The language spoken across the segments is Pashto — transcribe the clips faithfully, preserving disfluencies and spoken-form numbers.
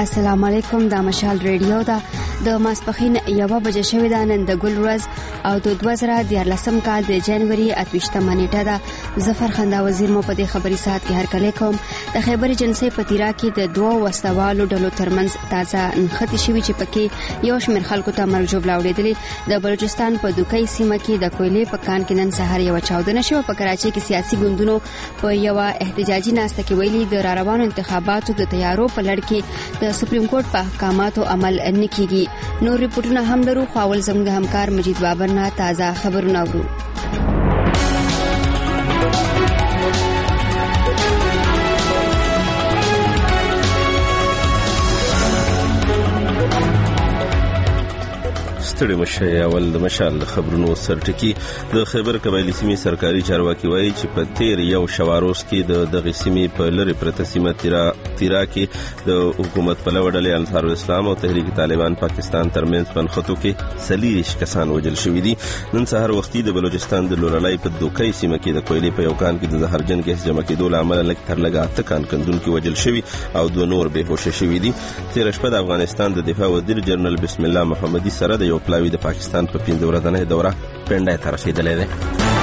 السلام علیکم. دا مشال ریډیو دا د ماسپخین یوه بجې شوې ده. نن د ګل ورځ او د دوه زره دیارلسم کال د جنوري اتویشتمه نیټه ده. زفر خندا وزیر مو په دې خبري ساعت کې هرکلی کوم. د خیبر ایجنسۍ په تیرا کې د دوه وسلوالو ډلو ترمنځ تازه نښتې شوي چې پکې یو شمېر خلکو ته مرګ ژوبله اوړېدلې. د بلوچستان په دوکۍ سیمه کې د کویلې په کان کې نن سهار یوه چاودنه شوه. په کراچۍ کې سیاسي ګوندونو په یوه احتجاجي ناسته کې ویلي د راروانو انتخاباتو د تیارو په لړ کې د سپریم کورټ په احکاماتو عمل نه کیږي. نور ریپورټونه هم لرو، خو اول زموږ د همکار مجید بابر نه تازه خبرونه اورو. ستړي مشه. اول د مشال خبرونو سرټکی. د خیبر قبایلی سیمې سرکاري چارواکي وایي چې په تیر یو شواروس کې د دغه سیمې په لری پرته سیمه تیرا تیرا کې د حکومت په لوړ انصار الاسلام او تحریک طالبان پاکستان ترمنځ په خطو کې سلیریش کسان وژل شوي دي. نن سهار وختي د بلوچستان د لورلای په دوکۍ سیمه کې د کویلې په یو کان کې د زهرجن ګیس جمع کېدو لامل لږ تر لږه اته کان کندونکو وژل شوي او دوه نور بې هوښه شوي دي. تیر شپه د افغانستان د دفاع وزیر جنرال بسم الله محمدي سره د یو پلاوی د پاکستان په پنځه ورځنۍ دوره پنډای ته رسیدلې ده.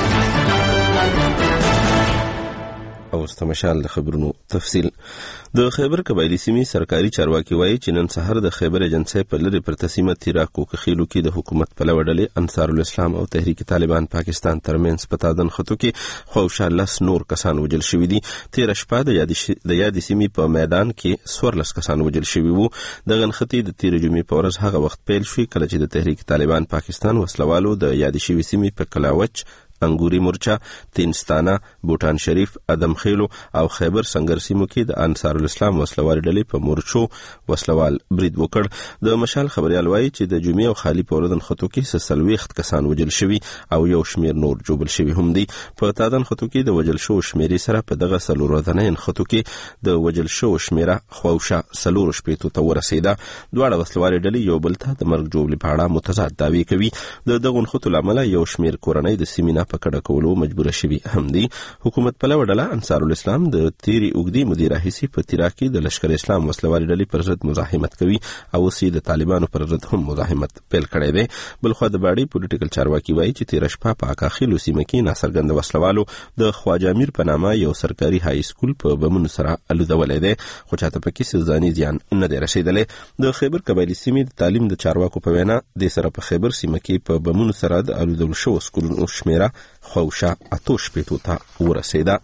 او استمشال د خبرونو تفصیل. د خیبر قبایلی سیمې سرکاري چارواکي وایي چې نن سهار د خیبر ایجنسۍ په لری پرته سیمه تیرا کوکخیلو کې د حکومت په لوړ ډلې انصار الاسلام او تحریک طالبان پاکستان ترمنځ په تادن خطو کې خوشا لس نور کسان وژل شوي دي. تیر شپه د یاد د یاد سیمې په میدان کې سورلس کسان وژل شوي وو. د غنختی د تیر جمعې په ورځ هغه وخت پیل شوی کله چې د تحریک طالبان پاکستان وسلوالو د یاد شوی سیمې په کلاوچ، انګوري مورچا، تینستانه، بوټان شریف، ادم خیلو او خیبر سنگر سیمو کې د انصار الاسلام وسلوال ډلې په مورچو وسلوال برید وکړ. د مشال خبريال وایي چې د جمعې او خالی په ورځن خطو کې سلويخت کسان وژل شوي او یو شمیر نور جوبل شوي هم دي. په تادن خطو کې د وژل شو شمیرې سره په دغه سلور ورځنۍ خطو کې د وژل شو شمیره خوشا سلور شپېتو ته ورسیده. دواړه وسلوال ډلې یو بل ته د مرګ جوړې په اړه متضاد دعوی کوي. د دغه خطو لامل یو شمیر کورنۍ د سیمینه په کډه کولو مجبور شوي هم دي. حکومت په لوړ ډله انصار الاسلام د تیری اوګدي مدیر رئیس په تیرا کې د لشکر اسلام وسلوال ډلې پر ضد مزاحمت کوي او اوس د طالبانو پر ضد هم مزاحمت پیل کړی دی. بلخو د باډي پولیټیکل چارواکي وایي چې تیر شپه په اکاخیلو سیمه کې ناڅرګند وسلوالو د خواجه امیر په نامه یو سرکاري های سکول په بمونو سره الودولې دی، خو چاته پکې ځاني زیان نه دی رسیدلی. د خیبر قبایلی سیمې د تعلیم د چارواکو په وینا د سره په خیبر سیمه کې په بمونو سره د الودول شو سکولونو شمیره خوشا اتو شپېتو ته ورسیده.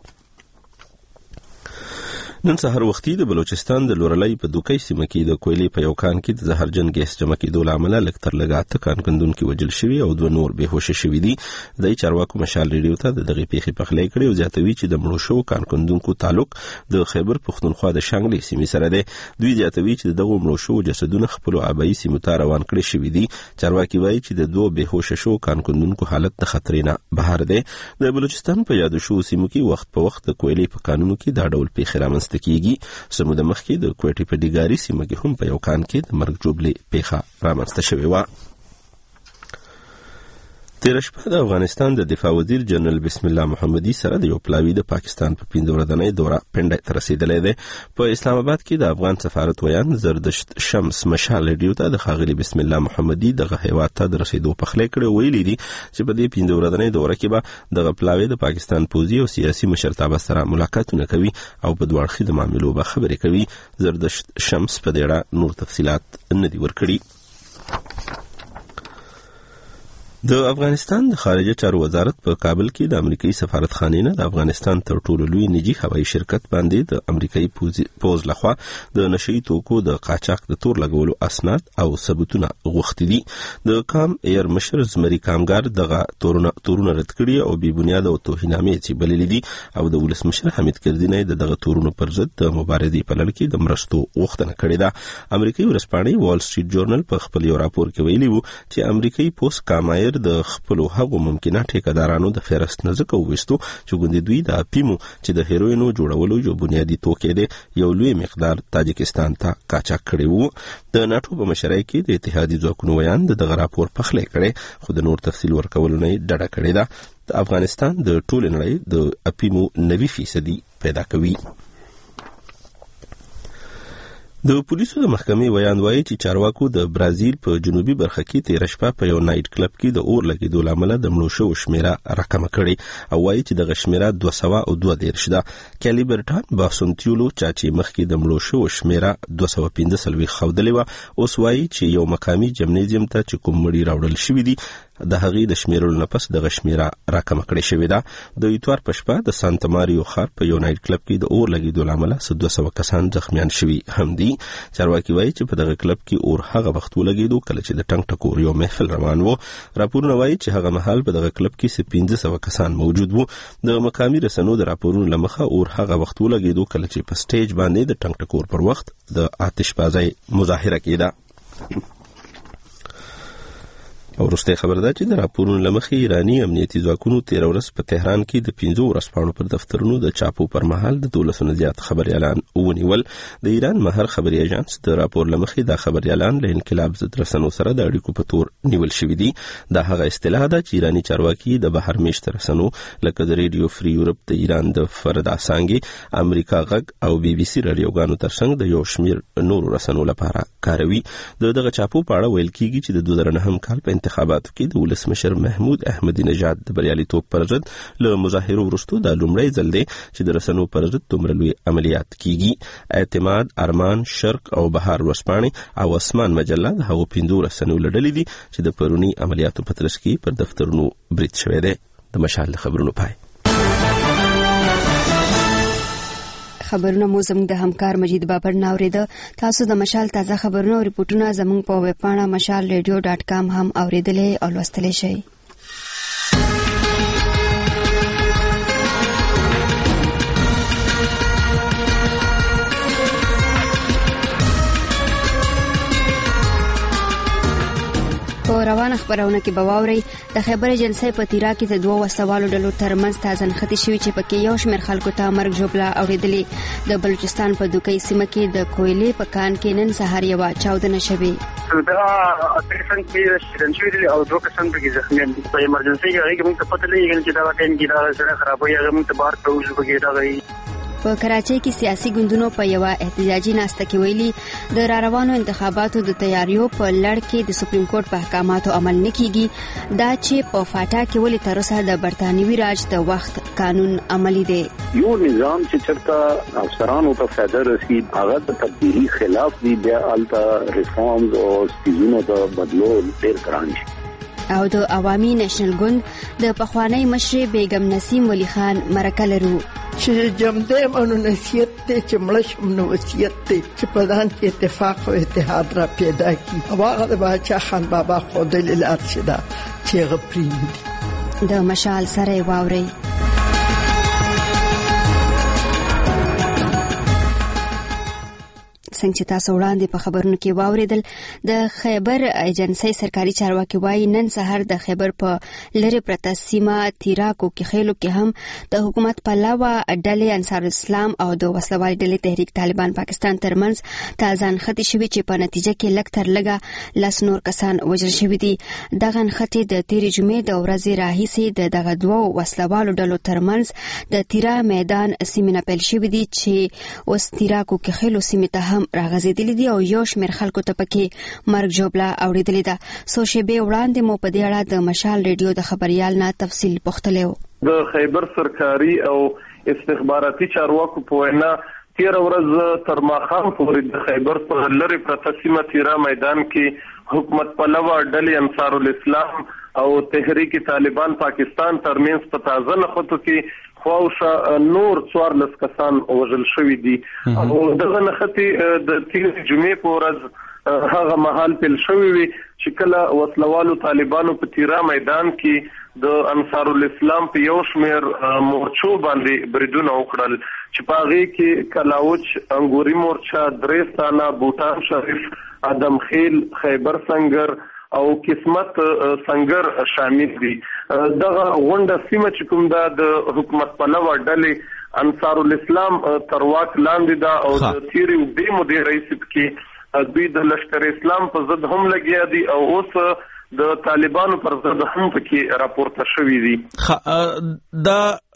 نن سهار وختي د بلوچستان د لورلای په دوکۍ سیمه کې د کویلې په یو کان کې د زهرجن ګیس جمع کېدو لامل لږ تر لږه اته کان کندونکي وژل شوي او دوه نور بې هوښه شوي دي. د چارواکو مشال ریډیو ته د دغې پیښې پخلی کړی او زیاتوي چې د مړو شوو کان کندونکو تعلق د خیبر پښتونخوا د شانګلې سیمې سره دی. دوی زیاتوي چې دغه مړو شوو جسدونه خپلو آبایي سیمو ته روان کړي شوي دي. چارواکي وایي چې د دوه بې هوښه شوو کان کندونکو حالت د خطرې نه بهر دی. د بلوچستان په یادو شوو سیمو کې وخت په وخت د کویلې په کانونو کې دا ډول پیښې رامنځته کیږي. سمو د مخکې د کوټې په ډیګاري سیمه کې هم په یو کان کې د مرګ جوړلې پیښه رامنځته شوې وه. تیر شپه د افغانستان د دفاع وزیر جنرال بسم الله محمدي سره د یو پلاوی د پاکستان په پنځه ورځنۍ دوره پنډای ته رسیدلی دی. په اسلام آباد کې د افغان سفارت ویان زردشت شمس مشال ریډیو ته د ښاغلي بسم الله محمدي دغه هیواد ته د رسیدو پخلی کړی. ویلي دي چې په دې پنځه ورځنۍ دوره کې به دغه پلاوی د پاکستان پوځي او سیاسي مشرتابه سره ملاقاتونه کوي او په دوه اړخیزو معاملو به خبرې کوي. زردشت شمس په دې اړه نور تفصیلات نه دي ورکړي. د افغانستان د خارجه چارو وزارت په کابل کې د امریکایي سفارتخانې نه د افغانستان تر ټولو لوی نجی هوایي شرکت باندې د امریکایي پوز لخوا د نشئی توکو د قاچاق د تور لګولو اسناد او ثبوتونه غوښتي دي. د کام ایر مشر زمري کامګار دغه تورونه تورونه رد کړي او بې بنیاده او توهینامې چې بللي دي او د ولسمشر حمید کرزي د دغه تورونو پر ضد د مبارزې په لړ کې د مرستو غوښتنه کړې ده. امریکایي ورځپاڼې وال سټریټ جورنال په خپل یو راپور کې ویلي وو چې امریکایي پوز کام ایر د خپلو هغو ممکنه ټیکدارانو د فهرست نه ځکه وویستو چې ګوندې دوی د اپیمو چې د هیروینو جوړولو یو بنیادي توکی دی یو لوی مقدار تاجکستان ته قاچاق کړی وو. د ناټو په مشرۍ کې د اتحادي ځواکونو ویان د دغه راپور پخلی کړی، خو د نور تفصیل ورکولو نه یې ډډه کړې ده. د افغانستان د ټولې نړۍ د اپیمو نوي فیصدي پیدا کوي. د پولیسو د محکمې ویان وایي چې چارواکو د برازیل په جنوبي برخه کې تیر شپه په یو نایټ کلب کې د اور لګیدو لامل د مړو شوو شمیره راکمه کړې او وایي چې د شمیره دوه سوه او دوه دېرش ده. کیلی برټان باسونتیولو چا چې مخکې د مړو شوو شمیره دوه سوه پنځه څلوېښت ښودلې وه اوس وایي چې یو مقامي جمنیزیم ته چې کوم مړي راوړل شوي دي د هغې د شمیرلو نه پس دغه شمیره راکمه کړې شوې ده. د اتوار په شپه د سانتا ماریو ښار په یو نایټ کلب کې د اور لګیدو لامل دوه سوه کسان زخمیان شوي هم دي. چارواکي وایي چې په دغه کلب کې اور هغه وخت ولګیدو کله چې د ټنګ ټکور یو محفل روان و. راپورونه وایي چې هغه مهال په دغه کلب کې پنځه سوه کسان موجود وو. د مقامي رسنیو د راپورونو له مخه اور هغه وخت ولګیدو کله چې په سټیج باندې د ټنګ ټکور پر وخت د آتشبازۍ مظاهره کېده. او وروسته خبر ده چې د راپورونو له مخې ایراني امنیتي ځواکونو تیر ورځ په تهران کې د پنځو ورځپاڼو پر دفترونو د چاپو پر مهال د دولس نه زیات خبريالان ونیول. د ایران مهر خبري ایجنس د راپور له مخې د خبريالان له انقلاب ضد رسنیو سره د اړیکو په تور نیول شوي دي. دا هغه اصطلاح ده چې ایراني چارواکي د بهر میشت رسنیو لکه د ریډیو فری یورپ د ایران د فردا سانګي امریکا غږ او بي بي سي رادیوګانو ترڅنګ د یو شمیر نورو رسنیو لپاره کاروي. دغه چاپو په اړه ویل کیږي چې د دوه زره نهم کال په انتخاباتو کې د ولسمشر محمود احمدی نژاد د بریالیتوب پر ضد له مظاهرو وروسته د لومړی ځل دی چې د رسنیو پر ضد دومره لوی عملیات کیږي. اعتماد، ارمان، شرق او بهار ورځپاڼې او اسمان مجله د هغو پنځو رسنیو له ډلې دي چې د پرونی عملیاتو په ترڅ کې پر دفترونو برید شوی دی. د مشال خبرونو پای. خبرونه مو زموږ د همکار مجید بابر ناوریده. تاسو د مشال تازه خبرونه او ریپورتونه زموږ په ویب پاڼه مشال ریډیو ډاټ کام هم اوریدلې او لوستلی شئ. په روانه خبرونه کې بواوري د خیبر ایجنسۍ په تیرا کې د دوه وسوالو ډلو ترمنځ تازه نښتې شوې چې پکې یو شمېر خلکو ته مرګ ژوبله اورېدلې. د بلوچستان په دوکۍ سیمه کې د کویلې په کان کې نن سهار یوه چاودنه شوې. دا اپریشن کې شرن شوې او دوه کسان پکې زخمیان دي. په ایمرجنسي کې هغه موږ ته پته لګیږي چې دا ټایم کې دا سره خرابوي هغه موږ ته بهر پروژه وګړي راغی. په کراچۍ کې سیاسي ګوندونو په یو احتجاجي ناسته کې ویلي د را روانو انتخاباتو د تیاریو په لړ کې د سپریم کورټ په احکاماتو عمل نه کیږي. دا چې په فاټا کې ولې تر اوسه د برتانوي راج د وخت قانون عملی دی. یو نظام چې چرته افسرانو ته فائدہ رسید هغه د تبدیلی خلاف دی بیا الټا ریفارمز او سیزونو د بدلول ډیر ګران شي. او د عوامي نېشنل ګوند د پخوانی مشر بیگم نسیم ولی خان مرکه لرو چې جمده منو نصیحت ته چې ملش منو وصیت ته چې په دان کې اتفاق او اتحاد را پیدا کی. هغه د بادشاہ خان بابا خو د لار شدا چې غپرین د مشال سره واوري. څنګه چې تاسو وړاندې په خبرونو کې واوریدل د خیبر ایجنسۍ سرکاري چارواکي وایي نن سهار د خیبر په لری پرته سیمه تیراکو کې خېلو کې هم د حکومت پلاوه ډلې انصار اسلام او د وسلوال ډلې تحریک طالبان پاکستان ترمنځ تازه نښتې شوې چې په نتیجه کې لږ تر لږه لس نور کسان وژل شوي دي. دغه نښتې د تیرې جمعې د ورځې راهیسې د دغه دوو وسلوالو ډلو ترمنځ د تیرا میدان سیمې نه پیل شوي دي چې اوس تیراکو کې خېلو سیمې ته هم راغزیدلې دي او یو شمېر خلکو ته پکې مرګ ژوبله اورېدلې ده. څو شېبې وړاندې مو په دې اړه د مشال ریډیو د خبریال نه تفصیل پوښتلی و. د خیبر سرکاري او استخباراتي چارواکو په وینا تیر ورځ تر ماښام پورې د خیبر په لری پرته سیمه تیرا میدان کې حکومت پلوه ډلې انصار الاسلام او تحریک طالبان پاکستان ترمنځ په تازه نښتو کې خواوشه نور څوارلس کسان وژل شوي دي. او دغه نښتې د تیرې جمعې په ورځ هغه مهال پیل شوي وي چې کله وسلوالو طالبانو په تیرا میدان کې د انصار الاسلام په یو شمېر مورچو باندې بریدونه وکړل چې په هغې کې کلاوچ، انګوري مورچه، درېستانه، بوټان شریف، ادم خیل، خیبر سنگر او قسمت سنگر شامل دي. دغه غونډه سیمه چې کوم ده د حکومت پلوه ډلې انصار الاسلام تر واک لاندې ده او د تیرې اوږدې مودې راهیسې کې دوی د لشکر اسلام په ضد هم لګیا دي او اوس د طالبانو پر ضد هم پکې راپورته شوي دي. دا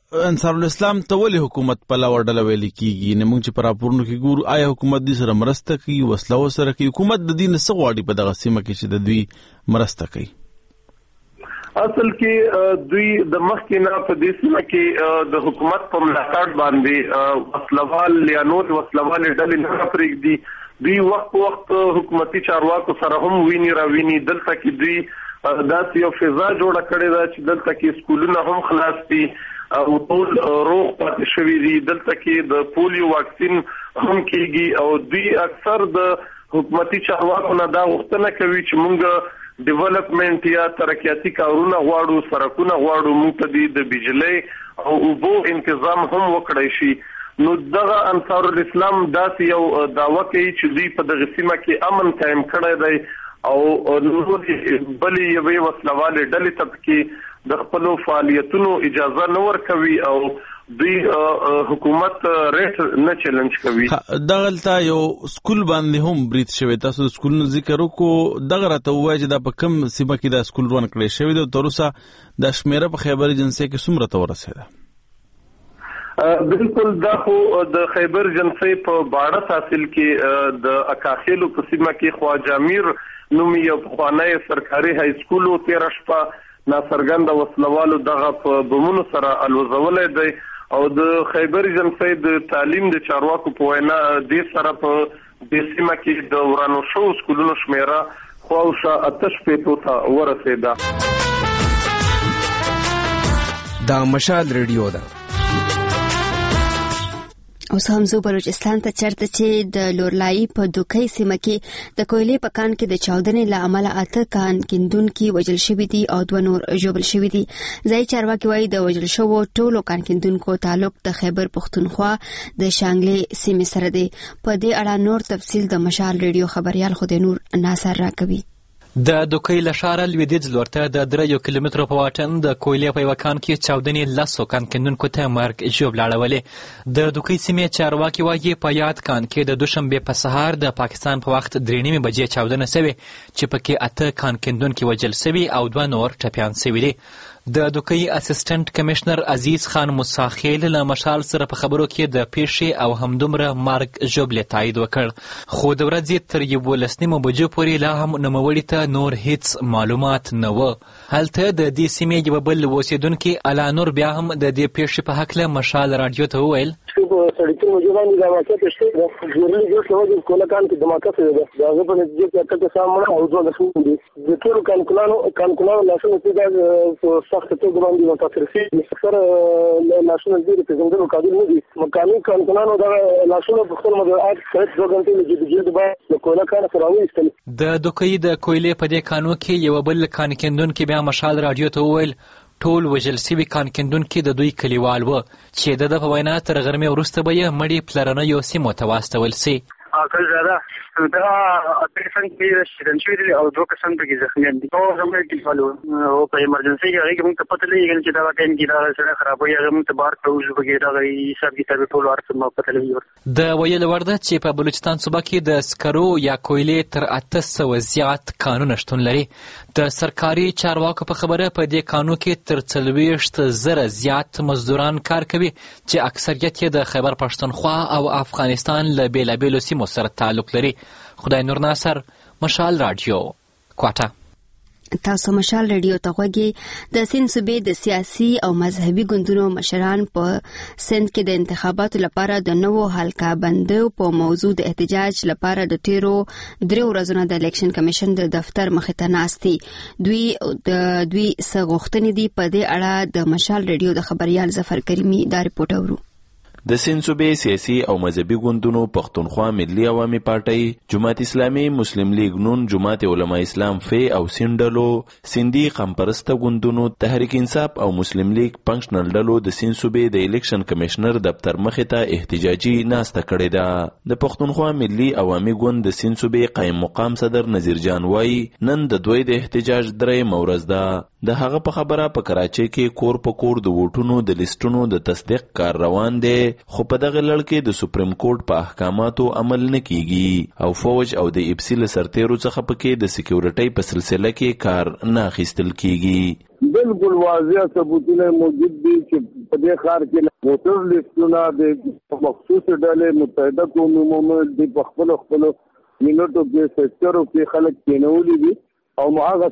انصار الاسلام ته ولې حکومت پلوه ډله ویل کیږي؟ نه موږ چې پر راپورونو کې ګورو آیا حکومت دې سره مرسته کوي، وسله سره کوي؟ حکومت د دې نه څه غواړي په دغه سیمه کې چې د دوی مرسته کوي؟ اصل کې دوی د مخکې نه په دې سیمه کې د حکومت په ملاتړ باندې وسلوال یا نور وسلوال ډلې نه پرېږدي. دوی وخت په وخت حکومتي چارواکو سره هم ویني را ویني. دلته کې دوی داسې یو فضا جوړه کړې ده چې دلته کې سکولونه هم خلاص دي او ټول روغ پاتې شوي دي. دلته کې د پولیو واکسین هم کېږي او دوی اکثر د حکومتي چارواکو نه دا غوښتنه کوي چې موږ ډیولپمنٹ یا ترقیاتي کارونه غواړو، سړکونه غواړو، موږ ته د بجلی او اوبو تنظیم هم وکړای شي. نو دغه انصار الاسلام داسې یو دعوه کوي چې دوی په دغه سیمه کې امن قائم کړی دی او نور بلې یوې وسلوالې ډلې ته کې د خپلو فعالیتونو اجازه نه ورکوي او دوی حکومت ریټ نه چیلنج کوي. دغلته یو سکول باندې هم برید شوی، تاسو د سکولونو ذکر وکړو. دغه راته ووایي چې دا په کوم سیمه کې دا سکول روان کړی شوی دی او تر اوسه دا شمیره په خیبر ایجنسۍ کې څومره ته ورسېده؟ بالکل دا خو د خیبر ایجنسۍ په باړه تحصیل کې د اکاخیلو په سیمه کې خواجه امیر نومي یو پخوانی سرکاري های سکول و تېره شپه ناڅرګنده وسلوالو دغه په بمونو سره الوزولی دی او د خیبر ایجنسۍ د تعلیم د چارواکو په وینا دې سره په دې سیمه کې د ورانو شوو سکولونو شمیره خواوشا اته شپېتو ته ورسېده. دا مشال ریډیو ده. اوس هم زه بلوچستان ته چرته چې د لورلای په دوکۍ سیمه کې د کویلې په کان کې د چاودنې له امله اته کان کیندونکي وژل شوي دي او دوه نور ژوبل شوي دي. ځایي چارواکي وایي د وژل شوو ټولو کان کیندونکو تعلق د خیبر پښتونخوا د شانګلې سیمې سره دی. په دې اړه نور تفصیل د مشال ریډیو خبريال خدای نور ناصر راکوي. د دوکۍ له ښاره لویدیځ لور ته د دریو کیلومترو په واټن د کویلې په یوه کان کې چاودنې لسو کان کیندونکو ته مرګ ژوبل اړولې. د دوکۍ سیمې چارواکي وایي په یاد کان کې د دوشنبې په سهار د پاکستان په وخت درې نیمې بجې چاودنه سوې چې پکې اته کان کیندونکي وژل سوي او دوه نور ټپیان سوي دي. د دوکۍ اسسټنټ کمشنر عزیز خان موساخیل له مشال سره په خبرو کې د پیښې او همدومره مرګ ژوبلې تایید وکړ، خو د ورځې تر یولس نیمو بجو پورې لا هم نوموړي ته نور هیڅ معلومات نه و. هلته د دې سیمې یوه بل اوسېدونکي الا نور بیا هم د دې پیښې په هکله مشال راډیو ته وویل سړکونو وجوبان د واقعیت شته د جوړلې جوړ شو د کولکان کې د ماکه څه ده دا په نتیجه کې اته سامونه او دوه لسو دي د ټول کانکولانو کانکولانو لاسونه چې د سخت توګه باندې متاثر شي سره ناشونل دي په څنګه قابل نه دي مکاني کانکولانو دا لاسونه په خپل مدارات سره دوه غنټې د جدي د کولکان سره وایستل. د دوکۍ د کویلې په دې کانو کې یو بل کان کیندونکي بیا مشال راډیو ته وویل ټول وژل سوي کان کیندونکي د دوی کلیوال و چې د ده په وینا تر غرمې وروسته به یې مړي پلرنیو سیمو ته واستول سي. اکل زیاده دا اپریشن کې شیرن شوی دي او دوه کسان پکې زخمیان دي او زموږ کې فالو او په ایمرجنسي کې هغه موږ ته پته لګیږي چې دا ټایم کې دا سره خرابوي هغه موږ ته بار کوو بګې دا حساب کتاب ټول ورته موږ پته لګیږي. د ویل ورده چې په بلوچستان صوبه کې د سکرو یا کویلې تر اته سوه زیات کانونه شتون لري. د سرکاري چارواکو په خبره په دې کانو کې تر څلوېښت زره زیات مزدوران کار کوي چې اکثریت یې د خیبر پښتونخوا او افغانستان له بېلابېلو سیمو سره تعلق لري. خدای نور ناصر، مشال راډیو، کوټه. تاسو مشال ریډیو ته غوږی. د سند صوبې د سیاسي او مذهبي ګوندونو مشران په سند کې د انتخاباتو لپاره د نوو حلقه بندو په موضوع د احتجاج لپاره د تیرو درې ورځو د الیکشن کمیشن د دفتر مخې ته ناست دي. دوی د دوی څه غوښتنې دي په دې اړه د مشال ریډیو د خبريال ظفر کریمي دا رپورټ اورو. د سند صوبې سیاسي او مذهبي ګوندونو پښتونخوا ملي عوامي پارټۍ، جماعت اسلامي، مسلم لیگ نون، جماعت علماء اسلام فی او سند ډلو، سندي قمپرسته ګوندونو، تحریک انصاف او مسلم لیگ فنکشنل ډلو د سند صوبې د الیکشن کمشنر دفتر مخې ته احتجاجي ناسته کړې ده. د پښتونخوا ملي عوامي ګوند د سند صوبې قائم مقام صدر نذیر جان وایي نن د دوی د احتجاج درېیمه ورځ ده. د هغه په خبره په کراچۍ کې کور په کور د ووټونو د لیستونو د تصدیق کار روان دی، خو په دغه لړ کې د سپریم کورټ په احکاماتو عمل نه کیږي او فوج او د اپسي له سرتیرو څخه پکې د سکیورټۍ په سلسله کې کار نه اخیستل کیږي. بالکل واضح ثبوتونه موجود دي چې په دې ښار کې ووټر لیستونه د مخصوص ډلې متحده قومونو د خپل خپل مینټو کې سکتورو کې خلک کېنولي دي او هغه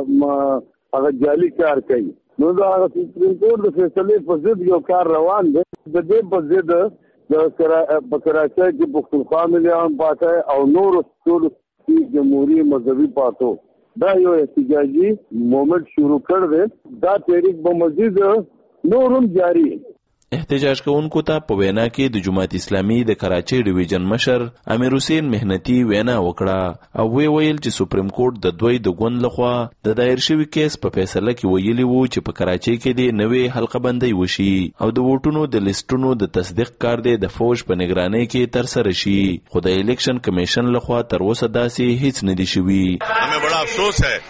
څه هغه جعلي کار کوي. نو دا سپریم کورټ د فیصلې په ضد یو کار روان دی. د دې په ضد د کراچۍ کې پښتونخوا مليان پارټي او نور ټول جمهوریت مذهبي پارټو دا یو احتجاجي مومنٹ شروع کړ دی. دا تحریک به مزید نورم جاری. احتجاج کوونکو ته په وینا کې د جماعت اسلامي د کراچۍ ډیویژن مشر امیر حسین مهنتي وینا وکړه او وی ویل چې سپریم کورټ د دوی د ګوند لخوا د دایر شوی کیس په فیصله کې ویلي وو چې په کراچۍ کې د نوې حلقه بندي وشي او د ووټونو د لیستونو د تصدیق کار دی د فوج په نگرانۍ کې تر سره شي. خو د الیکشن کمیشن لخوا تر اوسه داسې هیڅ نه دي شوي. हमें बड़ा अफसोस है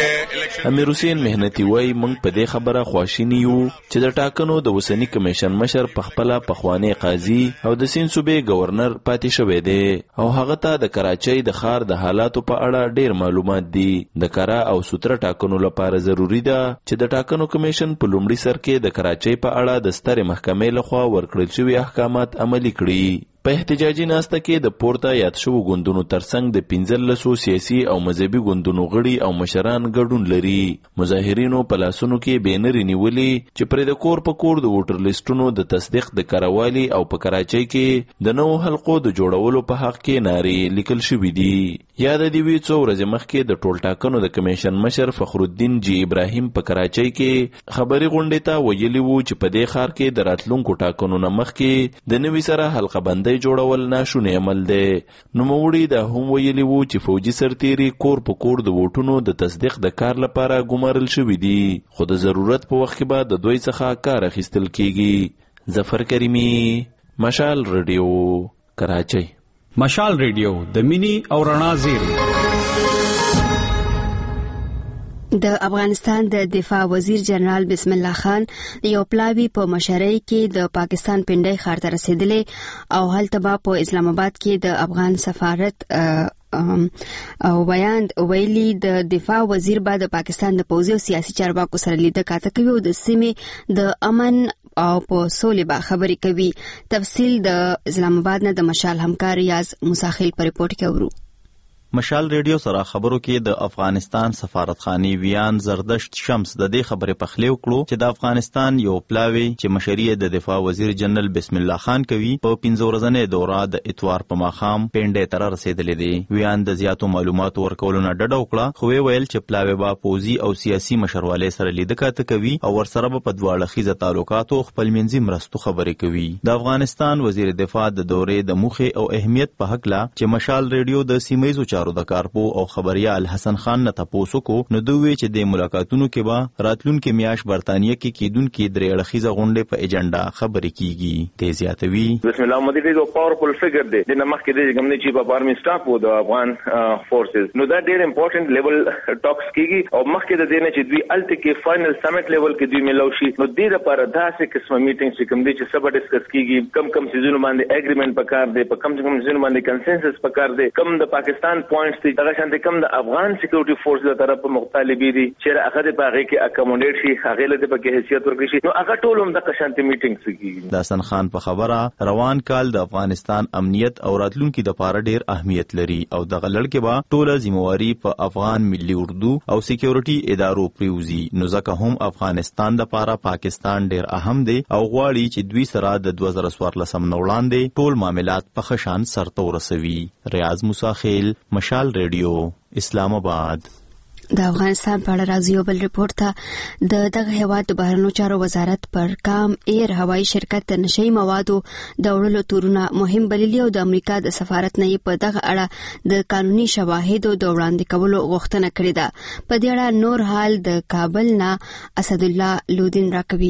कि امیر حسین مهنتي وای موږ په دې خبره خواشینی یو چې د ټاکنو د وسنی کمیشن مشر په خپل پخوانی قاضي او د سین صوبې گورنر پاتې شوی دی او هغه ته د کراچۍ د ښار د حالاتو په اړه ډیر معلومات دي. د کرا او سوتره ټاکنو لپاره ضروری ده چې د ټاکنو کمیشن په لومړي سر کې د کراچۍ په اړه د سترې محکمې لخوا ورکړل شوی احکامات عملي کړي. په احتجاجي ناسته کې د پورته یاد شوو ګوندونو ترڅنګ د پنځلسو سیاسي او مذهبي ګوندونو غړي او مشران ګډون لري. مظاهرینو په لاسونو کې بینرې نیولې چې پرې د کور په کور د ووټر لیسټونو د تصدیق د کاروالي او په کراچۍ کې د نوو حلقو د جوړولو په حق کې نارې لیکل شوې دي. یاد دی وی څو ورځې مخکې د ټول ټاکنو د کمیشن مشر فخرالدین جی ابراهیم په کراچۍ کې خبري غونډې ته ویلي وو چې په دې ښار کې د راتلونکو ټاکنو نه مخکې د نوي سره حلقه بندۍ جوړول ناشونی عمل دی. نوموړي دا هم ویلي وو چې فوجي سرتیري کور په کور د ووټونو د تصدیق د کار لپاره ګمارل شوي دي خو د ضرورت په وخت کې به د دوی څخه کار اخیستل کیږي. ظفر کریمی، مشال ریډیو، کراچۍ. مشال ریډیو د مینی او رڼا زیری. د افغانستان د دفاع وزیر جنرال بسم الله خان یو پلاوی په مشرۍ کې د پاکستان پنډۍ ښار ته رسیدلې او هلته به په اسلام آباد کې د افغان سفارت او بیان ویلي د دفاع وزیر به د پاکستان د پوځي او سیاسي چارواکو سره لیدنه کاته کوي او د سیمې د امن او په سولې به خبرې کوي. تفصیل د اسلام آباد نه د مشال همکار ریاض مساخیل په ریپورت کې ورو. مشال ریډیو سره خبرو کې د افغانستان سفارتخاني ویان زردشت شمس د دې خبرې پخلی وکړو چې د افغانستان یو پلاوی چې مشري د دفاع وزیر جنرال بسم الله خان کوي په پنځه ورځې دوره د اتوار په ماخام پنډې تر رسیدلې دي. ویان د زیاتو معلوماتو ورکولو نه ډډه وکړه خو ویل چې پلاوی با پوزي او سیاسي مشرواله سره لیدنه کاته کوي او ورسره په دواړه خيزه تعلقاتو خپل منځي مرستو خبرې کوي. د افغانستان وزیر دفاع د دورې د موخه او اهمیت په حق لا چې مشال ریډیو د سیمایي د کارپو او خبريال حسن خان نه تاسو کو نو دوی چې د ملاقاتونو کې به راتلونکو میاش برتانیې کې کېدونکو درې اړخیزه غونډه په ایجنډا خبرې کیږي. د زیاتوي بسم الله مدیر دی پاورفل فیګر دی د نمخ کې د ګمنې چې په آرمي سټاف وو د افغان فورسز نو دا ډېر امپورټنت لیول ټاکس کیږي او مخکې د دې نه چې دوی الټ کې فائنل سمټ لیول کې دوی ملو شي نو د دې لپاره داسې قسمه میټینګ چې کوم دي چې سبا ډیسکس کیږي کم کم سيزونو باندې اګریمنت پکار دی په کم کم سيزونو باندې کنسنسس پکار دی کم د پاکستان پوینټس دي دغه شانتي کم د افغان سکیورټي فورس له طرفه مختلفي دي چې هغه په هغه کې اکوموډیټ شي هغه له په کې حیثیت ورکړي شي نو هغه ټول هم د شانتي میټینګ سکیږي. د حسن خان په خبره روان کال د افغانستان امنیت او راتلونکو د لپاره ډیر اهمیت لري او د غلړ کې به ټوله ذمہواری په افغان ملي اردو او سکیورټي ادارو پریوزي نو ځکه هم افغانستان د لپاره پاکستان ډیر اهم دی او غواړي چې دوی سره د دوه زره څوارلسم نه وړاندې ټول معاملات په خشان سرته ورسوي. ریاض مساخیل، مشال ریډیو، اسلام آباد. د افغانستان په اړه راځي یو بل ریپورت ته د دغه هیواد د بهرنیو چارو وزارت پر کام ایر هوایي شرکت د نشئی موادو د وړلو تورونه مهم بللي او د امریکا د سفارت نه په دغه اړه د قانوني شواهدو د وړاندې کولو غوښتنه کړې ده. په دې اړه نور حال د کابل نه اسد الله لودین راکوي.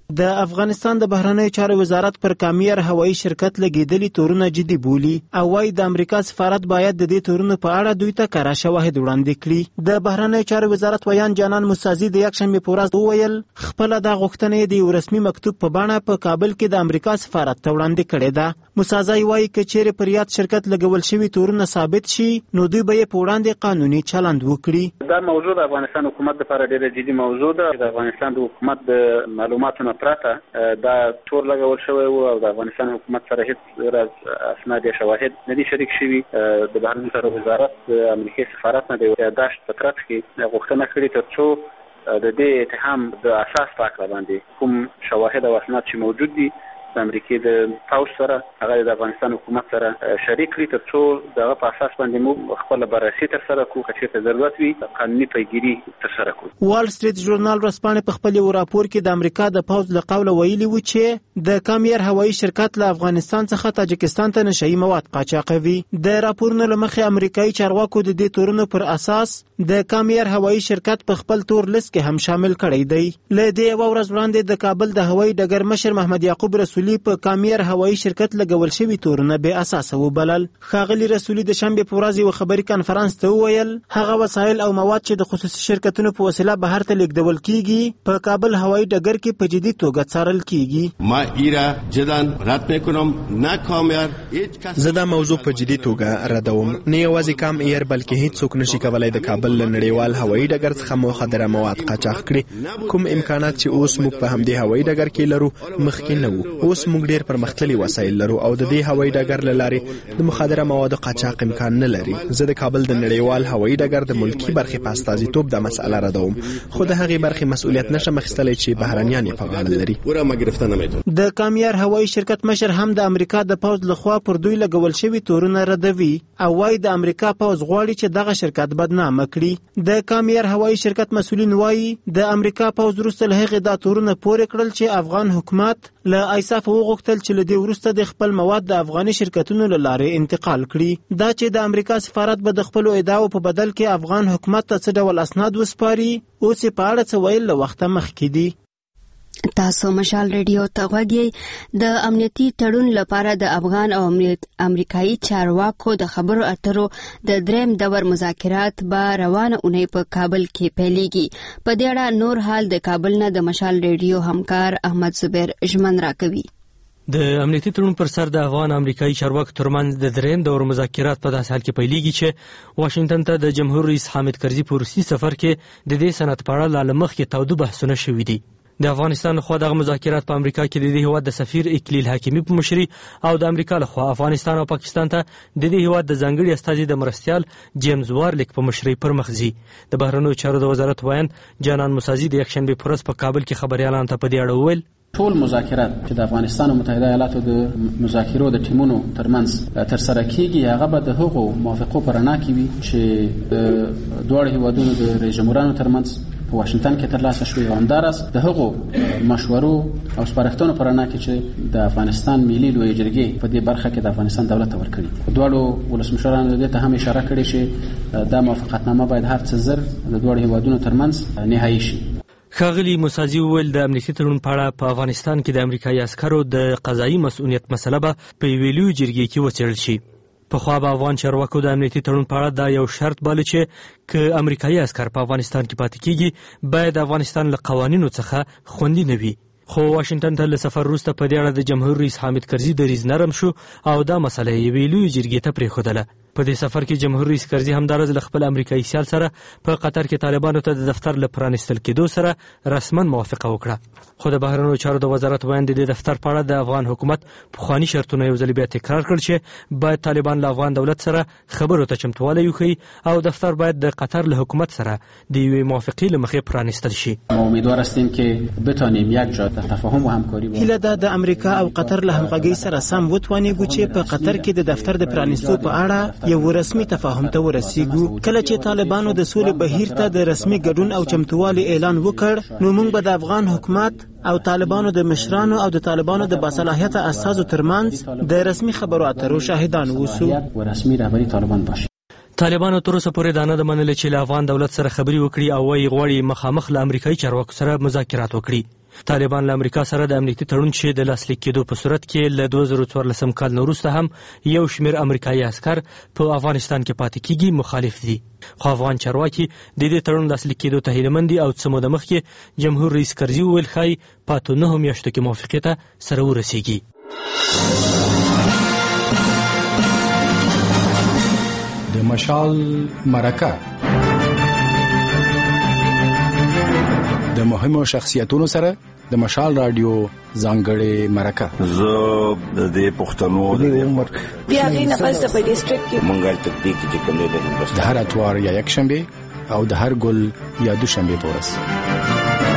د افغانستان د بهرنیو چارو وزارت پر کامیار هوایي شرکت لګیدلي تورونه جدي بولي او وايي د امریکا سفارت باید د دې تورونو په اړه دوی ته کره شواهد وړاندې کړي. د بهرنیو چارو وزارت ویان جانان موسازي د یکشنبې په ورځ وویل خپله دا غوښتنه د یو رسمي مکتوب په بڼه په کابل کې د امریکا سفارت ته وړاندې کړې ده. موسازي وايي که چیرې پر یاد شرکت لګول شوي تورونه ثابت شي نو دوی به یې په وړاندې قانوني چلند وکړي. دا موضوع د افغانستان حکومت لپاره ډېره جدي موضوع ده. د افغانستان د حکومت د معلوماتو پرته دا تور لګول شوی و او د افغانستان حکومت سره هیڅ راز اسناد یا شواهد نه دي شریک شوي. د بهرنیو چارو وزارت د امریکایي سفارت نه د یادداشت په ترڅ کې غوښتنه کړې تر څو د دې اتهام د اساس په اړه باندې کوم شواهد او اسناد چې موجود دي د امریکای د پاوز سره هغه د افغانستان حکومت سره شریک کړي تر څو دغه په اساس باندې موږ خپل بررسي تر سره کوو که چېرته ضرورت وي قانوني پیګیري تر سره کوو. وال سټریټ ژورنال ورځپاڼې په خپل یو راپور کې د امریکا د پاوز له قوله ویلي و چې د کامیار هوایي شرکت له افغانستان څخه تاجکستان ته نشهیي مواد قاچاقوي. د راپورونو له مخې امریکایي چارواکو د دې تورونو پر اساس د کامیار هوایي شرکت په خپل تور لیست کې هم شامل کړی دی. له دې یوه ورځ وړاندې د کابل د هوایي ډګر مشر محمد یعقوب رسولي په کامیار هوایي شرکت لګول شوي تورونه بې اساسه وبلل. ښاغلي رسولي د شنبې په ورځ یو خبري کنفرانس ته وویل هغه وسایل او مواد چې د خصوصي شرکتونو په وسیله بهر ته لیږدول کیږي په کابل هوایي ډګر کې په جدي توګه څارل کیږي. ما ایرا جدان رد میکنم نه کامیار زه دا موضوع په جدي توګه ردوم. نه یوازې کام ایر بلکې هیڅ څوک نشي کولای د کابل له نړیوال هوایي ډګر څخه مخدره مواد قاچاق کړي. کوم امکانات چې اوس موږ په همدې هوایي ډګر کې لرو مخکې نه وو. اوس موږ ډېر پرمختللي وسایل لرو او د دې هوایي ډګر له لارې د مخدره موادو قاچاق امکان نه لري. زه د کابل د نړیوال هوایي ډګر د ملکي برخې په استازیتوب دا مسأله ردوم خو د هغې برخې مسؤلیت نشم اخیستلی چې بهرنیان یې په غاړه لري. د کامیار هوایي شرکت مشر هم د امریکا د پوځ لخوا پر دوی لګول شوي تورونه ردوي او وايي د امریکا پوځ غواړي چې دغه شرکت بدنامه کړي. د کامیار هوایي شرکت مسؤلین وايي د امریکا پوځ وروسته له هغې دا تورونه پورې کړل چې افغان حکومت له ایساف وغوښتل چې له دې وروسته د خپل مواد د افغاني شرکتونو له لارې انتقال کړي. دا چې د امریکا سفارت به د خپلو ادعاو په بدل کې افغان حکومت ته څه ډول اسناد وسپاري اوس یې په اړه څه ویل له وخته مخکې دي. تاسو مشال ریډیو ته غوږی. د امنیتي تړون لپاره د افغان او امریکایي چارواکو د خبرو اترو د دریم دور مذاکرات به روانه اونۍ په کابل کې پیلېږي. په دې اړه نور حال د کابل نه د مشال ریډیو همکار احمد زبیر ژمن راکوي. د امنیتي تړون پر سر د افغان امریکایي چارواکو ترمنځ د دریم دور مذاکرات په داسې حال کې پیلېږي چې واشنګټن ته د جمهور رئیس حامد کرزي په روسي سفر کې د دې سند په اړه لا مخکې تاوده بحثونه شوي دي. د افغانستان لخوا دغه مذاکرات په امریکا کې د دې هیواد د سفیر اکلیل حکیمي په مشري او د امریکا لخوا افغانستان او پاکستان ته د دې هیواد د ځانګړي استازي د مرستیال جیمز وارلیک په مشري پر مخ ځي. د بهرنیو چارو د وزارت ویان جانان موسازي د یکشنبې په ورځ په کابل کې خبریالانو ته په دې اړه وویل ټول مذاکرات چې د افغانستان او متحده ایالاتو د مذاکرو د ټیمونو ترمنځ ترسره کیږي هغه به د هغو موافقو په رڼا کې وي چې د دواړو هیوادونو د رئیس جمهورانو ترمنځ په واشنګټن کې ترلاسه شوې او همداراز د هغو مشورو او سپارښتنو په رڼا کې چې د افغانستان ملي لویې جرګې په دې برخه کې د افغانستان دولت ته ورکړي. دواړو ولسمشرانو دې ته هم اشاره کړې چې دا موافقتنامه باید هر څه زر د دواړو هیوادونو ترمنځ نهایي شي. ښاغلي موسازي وویل د امنیتي تړون په اړه په افغانستان کې د امریکایي عسکرو د قضایي مسؤلیت مسله به په یوې لویې جرګې کې وڅېړل شي. پخوا به افغان چارواکو د امنیتي تړون په اړه دا یو شرط باله چې که امریکایي عسکر په افغانستان کې پاتې کیږي باید د افغانستان له قوانینو څخه خوندي نه وي. خو واشنګټن ته له سفر وروسته په دې اړه د جمهور رئیس حامد کرزي دریځ نرم شو او دا مسله یې یوې لویې جرګې ته پرېښودله. په دې سفر کې جمهور رئیس کرزي همدارز له خپل امریکایي سیال سره په قطر کې طالبانو ته د دفتر له پرانیستل کېدو سره رسما موافقه وکړه. خو د بهرنیو چارو د وزارت ویاند د دې دفتر په اړه د افغان حکومت پخواني شرطونه یو ځل بیا تکرار کړ چې باید طالبان له افغان دولت سره خبرو ته چمتوالی وښیي او دفتر باید د قطر له حکومت سره د یوې موافقې له مخې پرانیستل شي. امیدوار هستیم که بتوانیم یک جا تفاهم و همکاری هیله ده د امریکا او قطر له همغږۍ سره سم وتوانیږو چې په قطر کې د دفتر د پرانیستو په اړه یو رسمي تفاهم ته ورسیږو. کله چې طالبانو د سولې بهیر ته د رسمي ګډون او چمتووالي اعلان وکړ نو موږ به د افغان حکومت او طالبانو د مشرانو او د طالبانو د باصلاحیته اساسو ترمنځ د رسمي خبرو اترو شاهدان اوسو. رسمي رهبری طالبان باشي. طالبانو تر اوسه پورې دا نه ده منلې چې له افغان دولت سره خبرې وکړي او وایي غواړي مخامخ له امریکایي چارواکو سره مذاکرات وکړي. طالبان له امریکا سره د امنیتي تړون چې د لاسلیک کېدو په صورت کې له دوه زره څوارلسم کال نه وروسته هم یو شمېر امریکایي عسکر په افغانستان کې پاتې کېږي مخالف دي. خو افغان چارواکي د دې تړون لاسلیک کېدو ته هیله مند دي او څه موده مخکې جمهور رئیس کرزي وویل ښایي په اتو نهو میاشتو کې موافقې ته سره ورسیږي. د مشال مرکه د مهمو شخصیتونو سره د مشال رادیو ځانګړې مرکه. زه د دې پښتنو د عمر بیا غي نه پس په ډیسټریکټ کې مونږه تطبیق چې کوم دی د هر اتوار یا یک شنبه او د هر ګل یا دوشنبه په ورځ.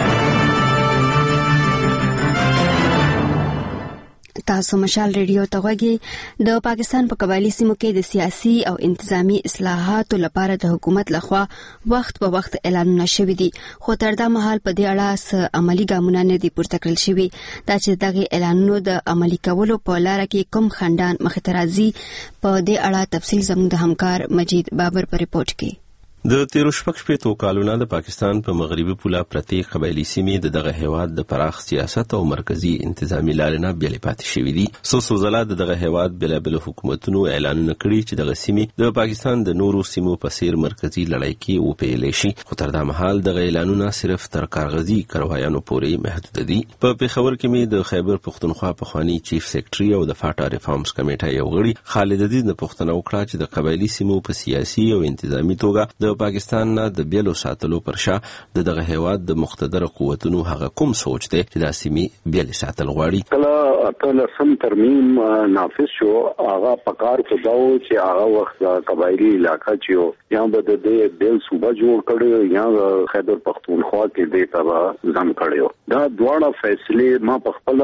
تاسو مشال ریډیو ته غوږی. د پاکستان په قبایلی سیمو کې د سیاسي او انتظامی اصلاحاتو لپاره د حکومت لخوا وخت په وخت اعلانونه شوي دي، خو تر دا مهال په دې اړه څه عملي ګامونه نه دي پورته کړل شوي. دا چې دغه اعلانونو د عملي کولو په لار کې کوم خنډان مخې ته راځي، په دې اړه تفصیل زموږ د همکار مجید بابر په ریپورت کې. د تیرو شپږ شپېتو کالونو د پاکستان په مغربي پوله پرتې قبایلی سیمې د دغه هیواد د پراخ سیاست او مرکزی انتظامی لارې نه بیلې پاتې شوې دي. څو څو ځله د دغه هیواد بېلابېلو حکومتونو اعلانونه کړي چې دغه سیمې د پاکستان د نورو سیمو په څیر مرکزی لړۍ کې وپیلې شي، خو تر دا مهال دغه اعلانونه صرف تر کاغذي کاروایانو پورې محدود دي. په پیښور کې مې د خیبر پښتونخوا پخوانی چیف سیکرټري او د فاټا ریفارمز کمیټه یو غړي خالد عزیز نه پوښتنه وکړه چې د قبایلی سیمو په سیاسي او انتظامی توګه د پاکستان نه د بیلو ساتلو پر شا د دغه هیواد د مقتدر قوتونو هغه کوم سوچ دی چې د سیمې بیل ساتل غواړي. کله اتل سم ترمیم نافذ شو هغه پکار کو داو چې هغه وخت قبایلی علاقہ چې یا به د بیل صوبه جوړ کړي یا خیبر پختونخوا کې د تبا ځم کړي. دا دواړه فیصله ما په خپل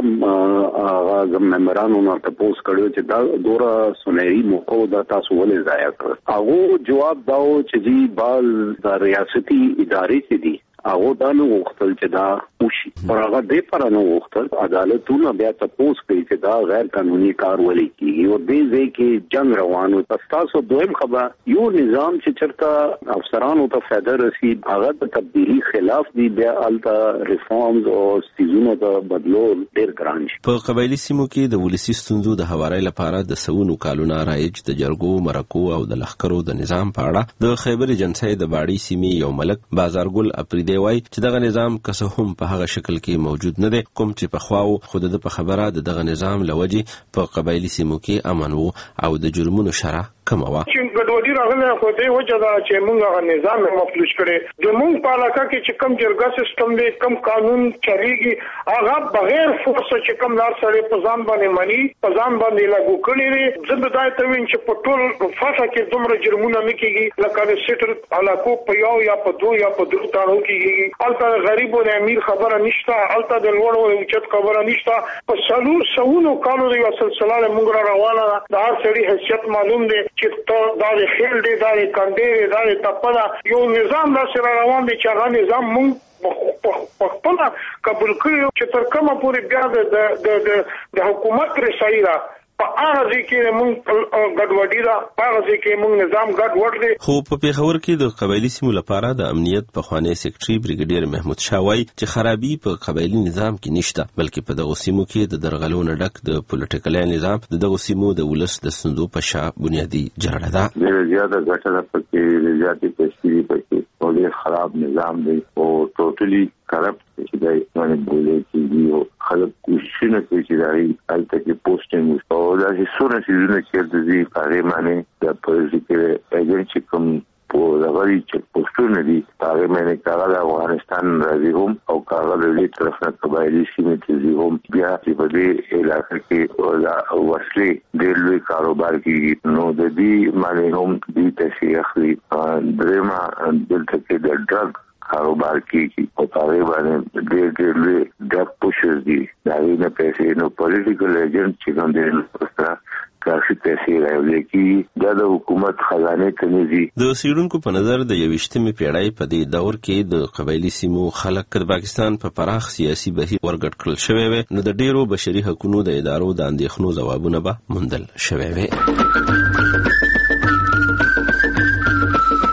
هغه زم ممبرانو نه تاسو کړو چې دا دوره سنوري موقع د تاسو ولې ضایع کړ. هغه جواب داو چې دی بال د ریاستي ادارې چې دي هغه دا نو وختل چې دا وشي، پر هغه دې پر نو وختل عدالتونه بیا تاسو کوي چې دا غیر قانوني کار ولې کیږي او دې ځای کې جنگ روانو. تاسو دویم خبر یو نظام چې چرته افسرانو ته فائدہ رسی هغه د تبدیلی خلاف دی، بیا الته ریفارمز او سیزونو ته بدلول ډیر ګران شي. په قبایلی سیمو کې د ولسی ستونزو د هواري لپاره د سونو کالونو رایج د جرګو مرکو او د لخرو د نظام په اړه د خیبر جنسای د باړی سیمې یو ملک بازارګل اپریدي وای چې دغه نظام کسه هم په هغه شکل کې موجود نه دی کوم چې په خواو خود د په خبره د دغه نظام لوجي په قبایلی سیمو کې امن وو او د جرمونو شرح کم وه. چې ګډوډي راغله خو دې وجه دا چې موږ هغه نظام مفلوج کړي. د موږ په علاقه کې چې کم جرګه سیستم دی کم قانون چلیږي هغه بغیر فورس چې کم لار سره په ځان باندې مني په ځان باندې لاګو کړي وي. زه به دا ته وین چې په ټول فاصله کې دومره جرمونه نه کیږي لکه د سټر علاقو په یو یا په دوه یا په درو تاړو کیږي. البته غریبو د امیر خبره نشته، البته د لوړ او اوچت خبره نشته. په سلور سونو کالو د یو سلسله موږ را روانه ده. هر سړي حیثیت معلوم دی چې ته دا د خیل دی دا د کندې دا د تپله یو نظام دا سره روان دی چې هغه نظام مونږ په خپل قبول کړو چې تر کومه پورې بیا د د حکومت رسایي ده په هغه ځکه مونږ ګډوډي ده په هغه ځکه مونږ نظام ګډوډ دی. خو په پیښور کې د قبایلی سیمو لپاره د امنیت پخوانی سیکرټري بریګیډیر محمود شاه وایي چې خرابي په قبایلی نظام کې نشته، بلکې په دغه سیمو کې د درغلو نه ډک د پولیټیکل نظام د دغه سیمو د ولس د ستونزو په شا بنیادی جوړه ده. ډېر زیاته ګټه ده پکې زیاتې تشکیلي پکې او ډېر خراب نظام دی او ټوټلی کرپټ چې دای باندې بولې چې یو خلک کوششونه کوي چې دای الته کې پوسټینګ او دا چې څونه سيزونه چې د دې پاره باندې د پولیټیکل ایجنټ کوم په لغوي چې پوسټونه دي هغه باندې کاغذ افغانستان راځي هم او کاغذ دې طرف نه قبایلی سیمې ته هم بیا چې په دې علاقې کې او وسلې ډېر لوی کاروبار کوي نو د دې باندې هم دې تشریح اخلي. درېما دلته کې د ډرګ کاروبار کیږي او هغه باندې ډېر ډېر لوی ډرګ پوشرز دي. دا نه پیسې نو پولیټیکل ایجنټ چې کوم دي کافي پیسې راوړي کی د حکومت خزانه ته نږدې. د سیډونکو په نظر د یوشتمې پیړۍ په دې دور کې د قبایلی سیمو خلک د پاکستان په پراخ سیاسي بهیر ورګټ کړل شوی وي نو د ډیرو بشري حقوقو د ادارو د اندېښنو ځوابونه به موندل شوی وي.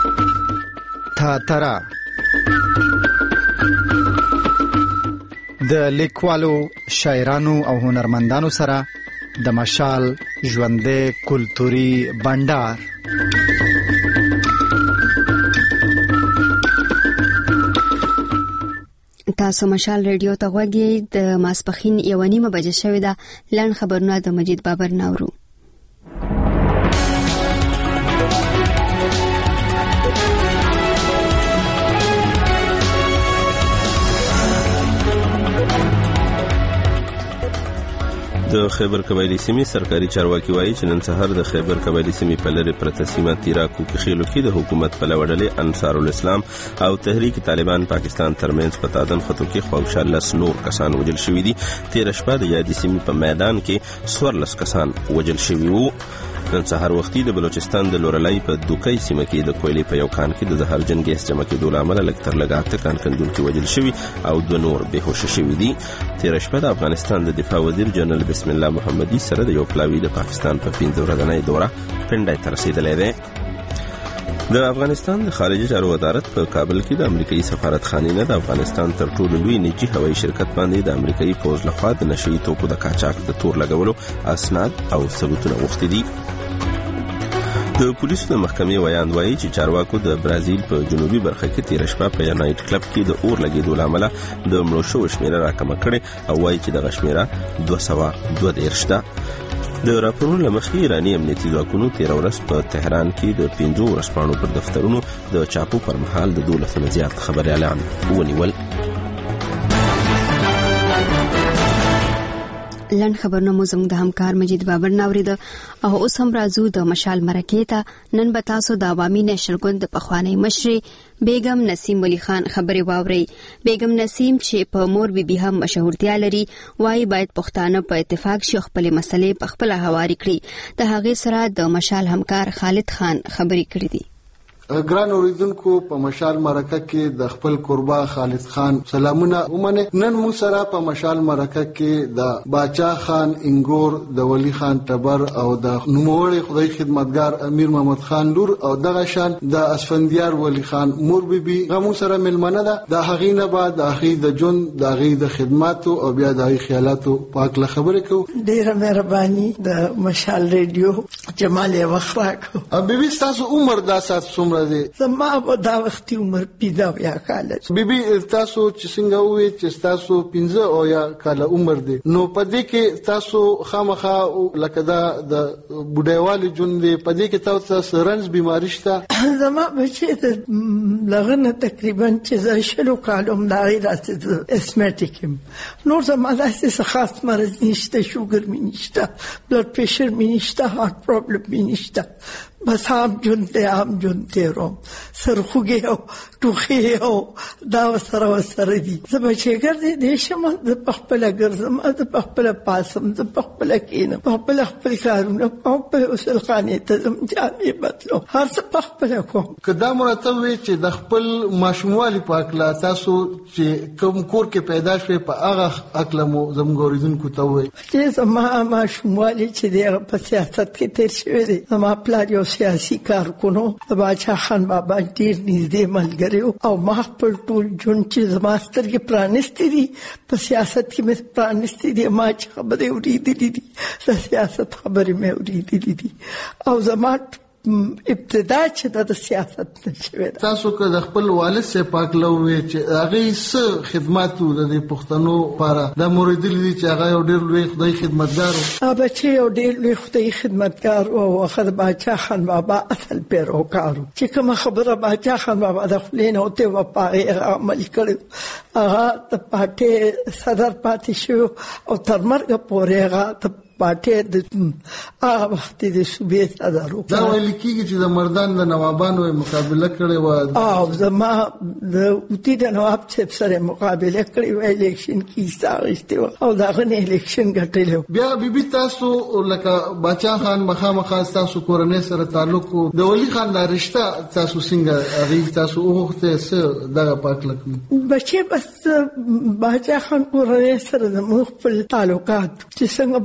تا ترا د لیکوالو، شاعرانو او هنرمندانو سره د مشال ژوندې کلتوري بندر. تاسو مشال ریډیو ته غوږی. د ماسپخین یو نیمه بجې شوې ده. لړن خبرونه د مجید بابر ناورو. د خیبر قبایلی سیمې سرکاري چارواکي وایي چې نن سهار د خیبر قبایلی سیمې په لرې پرته سیمه تیراکو کې خېلو کې د حکومت پلوه ډلې انصار الاسلام او تحریک طالبان پاکستان ترمنځ په تادن خطو کې خوشاله لس نور کسان وژل شوي دي. تېره شپه د یادې سیمې په میدان کې څوارلس کسان وژل شوي وو. نن سهار وختي د بلوچستان د لورلای په دوکۍ سیمه کې د کویلې په یو کان کې د زهرجن ګیس جمع کېدو له امله لږ تر لږه اته کان کندونکي وژل شوي او دوه نور بېهوشه شوي دي. تېره شپه د افغانستان د دفاع وزیر جنرال بسم الله محمدي سره د یو پلاوي د پاکستان په پنځه ورځنۍ دوره پنډای ته رسېدلی دی. د افغانستان د خارجي چارو وزارت په کابل کې د امریکایي سفارتخانې نه د افغانستان تر ټولو لوی نجي هوایي شرکت باندې د امریکایي پوځ لخوا د نشه یي توکو د قاچاق د تور لګولو اسناد او ثبوتونه غوښتي دي. د پولیسو د محکمې ویاند وایي چې چارواکو د برازیل په جنوبي برخه کې تېره شپه په یو نایټ کلب کې د اور لګېدو له امله د مړو شوو شمېره راکمه کړې او وایي چې دغه شمېره دوه سوه دوه دېرش ده. د راپورونو له مخې ایراني امنیتي ځواکونو تېره ورځ په تهران کې د پنځو ورځپاڼو پر دفترونو د چاپو پر مهال د دولس نه زیات خبریالان ونیول. لن خبرونه مو زموږ د همکار مجید بابر ناوریده او اوس هم راځو د مشال مرکې ته. نن به تاسو د عوامي نیشنل ګوند د پخوانی مشرې بیگم نسیم ولی خان خبرې واورئ. بیگم نسیم چې په مور بي بي هم مشهورتیا لري وايي باید پښتانه په اتفاق شي خپل مسلې په خپل هواري کړي. د هغې سره د مشال همکار خالد خان خبرې کړې دي. ګران اوریدونکو، په مشال مرکه کې د خپل قربا خالد خان سلامونه ومنه. نن موږ سره په مشال مرکه کې د باچا خان انګور، د ولی خان ټبر او د نوموړي خدای خدمتګار امیر محمد خان لور او دغه شان د اسفندیار ولی خان مور بي بي غمو سره ملمنه ده. د هغې نه بعد د هغې د جون د هغې د خدماتو او بیا د هغې خیالاتو پاک له خبرې کوو. ډېره مهرباني د مشال ریډیو جمال یې وخت راکړو. بي بي ستاسو عمر دا سات څومره دی؟ زما به دا وختي عمر پنځه اویا کاله. بي بي تاسو چې څنګه ووایئ چې ستاسو پنځه اویا کاله عمر دی، نو په دې کې تاسو خامخا لکه دا د بوډایوالي ژوند دی، په دې کې تاسو رنځ بیماري شته؟ زما بچی د لغه نه تقریبا چې زه شلو کالو هم د هغې داسې اسمیټیک یم. نور زما داسې څه خاص مرض نشته، شوګر مې نشته، بلډ پریشر مې نشته، هارت پرابلم مې نشته. بس عام ژوند دی، عام ژوند تېروم. سرخوږی او ټوخې او دا ورسره ورسره دي. زه به چې ګرځېدی شم، زه په خپله ګرځم، زه په خپله پاسم، زه په خپله کښېنم، په خپله خپل کارونه، په خپله غسلخانې ته ځم، جامې بدلوم، هر څه په خپله کوم. که دا مرتب وي چې د خپل ماشوموالي په هکله تاسو چې کوم کور کې پیدا شوې په هغه هکله مو زموږ اورېدونکو ته ووایئ. چې زما ماشوموالي چې دی هغه په سیاست کې تېر شوی دی. زما پلار یو سیاسي کارکونو د باچا خان بابا ډېر نږدې ملګری او ما خپل ټول ژوند چې زما سترګې پرانیستې دي په سیاست کې مې پرانیستې دي. ما چې خبرې اورېدلې دي د سیاست خبرې مې اورېدلې دي او زما ابتدا چې د سیاست نشوي. تاسو که د خپل والد سره پاکلو وي چې هغه څه خدماتو د پښتنو لپاره د موریدلې دي چې هغه یو ډېر لوی خدای خدمتګار و. هغه چې یو ډېر لوی خدای خدمتګار او هغه د باچا خان بابا اصل پیروکار چې کومه خبره باچا خان بابا د خپلې نه وته و پاره عمل کړو. هغه د پارټي صدر پاتې شو او تر مرګ پورې هغه پارټي د هغه وخت د صوبې صدر و. دا ویل کېږي چې د مردان د نوابانو مقابله کړې وه. او زما د اوتي د نواب صاحب سره مقابله کړې وه، الیکشن کې حصه اخیستې وه او د هغه نه الیکشن ګټلی و. بیا بي بي تاسو لکه باچا خان مخامخ تاسو کورنۍ سره تعلق و، د ولي خان دا رشته تاسو څنګه هغې تاسو وغوښتې څه دغه پاکله کړي؟ بچې بس باچا خان کورنۍ سره زموږ خپل تعلقات چې څنګه باچا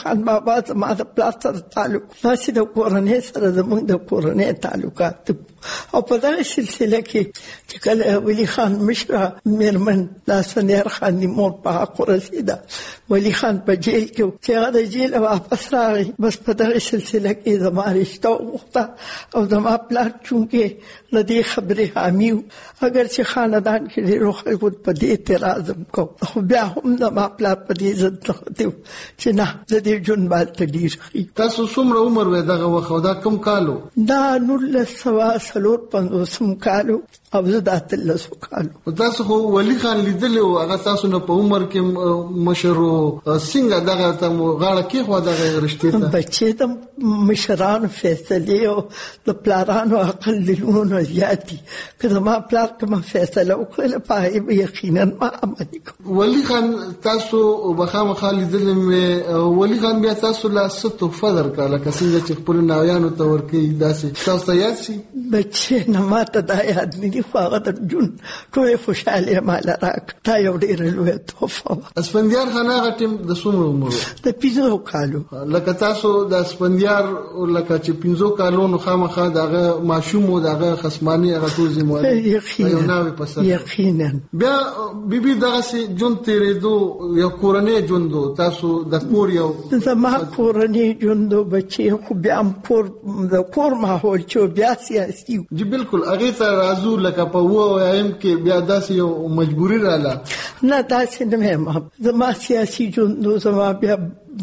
خان بابا زما د پلار سره تعلق داسې د کورنۍ سره زموږ د کورنۍ تعلقات او په دغه سلسله کې چې کله ولی خان مشره میرمن د اسفندیار خان د مور په حق ورسېده ولی خان په جیل کې چې هغه د جیل واپس راغی بس په دغه سلسله کې زما رشته وغوښته او زما پلار چونکې له دې خبرې حامي و اگر چې خاندان کې ډېرو خلکو په دې اعتراض کو خو بیا هم زما پلار په دې ضد نغتی چې نه زه دې ژوند باندې ډېر ښه. تاسو څومره عمر وی دغه وخت او دا کوم کالو؟ دا نولس سوه څلور پنځوسم کالو او زه د اتلسو کالو. تاسو خو ولی خان لیدلی او هغه تاسو نه په عمر کې مشر څنګه دغه ته غاړه کېښوده دغه رشتې ته؟ بچې د مشرانو فیصلې او د پلارانو عقل د لوڼو نه زیات دي. که زما پلار کومه فیصله وکړله په هغې به یقینا ما عملي کوم. ولی خان تاسو به خامخا لیدلی مې ولی خان بیا تاسو له څه تحفه درکړه لکه څنګه چې خپلو ناویانو ته ورکوي داسې تاسو ته یاد شي؟ بچې نه ما ته دا یاد نه دي خو هغه د ژوند ټولې خوشحالۍ ماله راکړه. دا یو ډېره لویه تحفه وه. اسفندیار خان هغه ټیم د څومره عمر و؟ د پنځو کالو. لکه تاسو د اسفندیار لکه چې پنځو کالو نو خامخا د هغه ماشوم و د هغه خصماني هغه ټول ذمواري یو ناوې په سر. یقینا بیا بیبي دغسې ژوند تېرېدو یو کورنی ژوند و تاسو د کور یو زما کورنی ژوند و بچې خو بیا هم کور د کور ماحول چې بیا سیاسي و. جی بالکل هغې ته راځو لکه په اووه اویایم کې بیا داسې یو مجبوري راله؟ نه داسې نه یم. زما سیاسي ژوند و زما بیا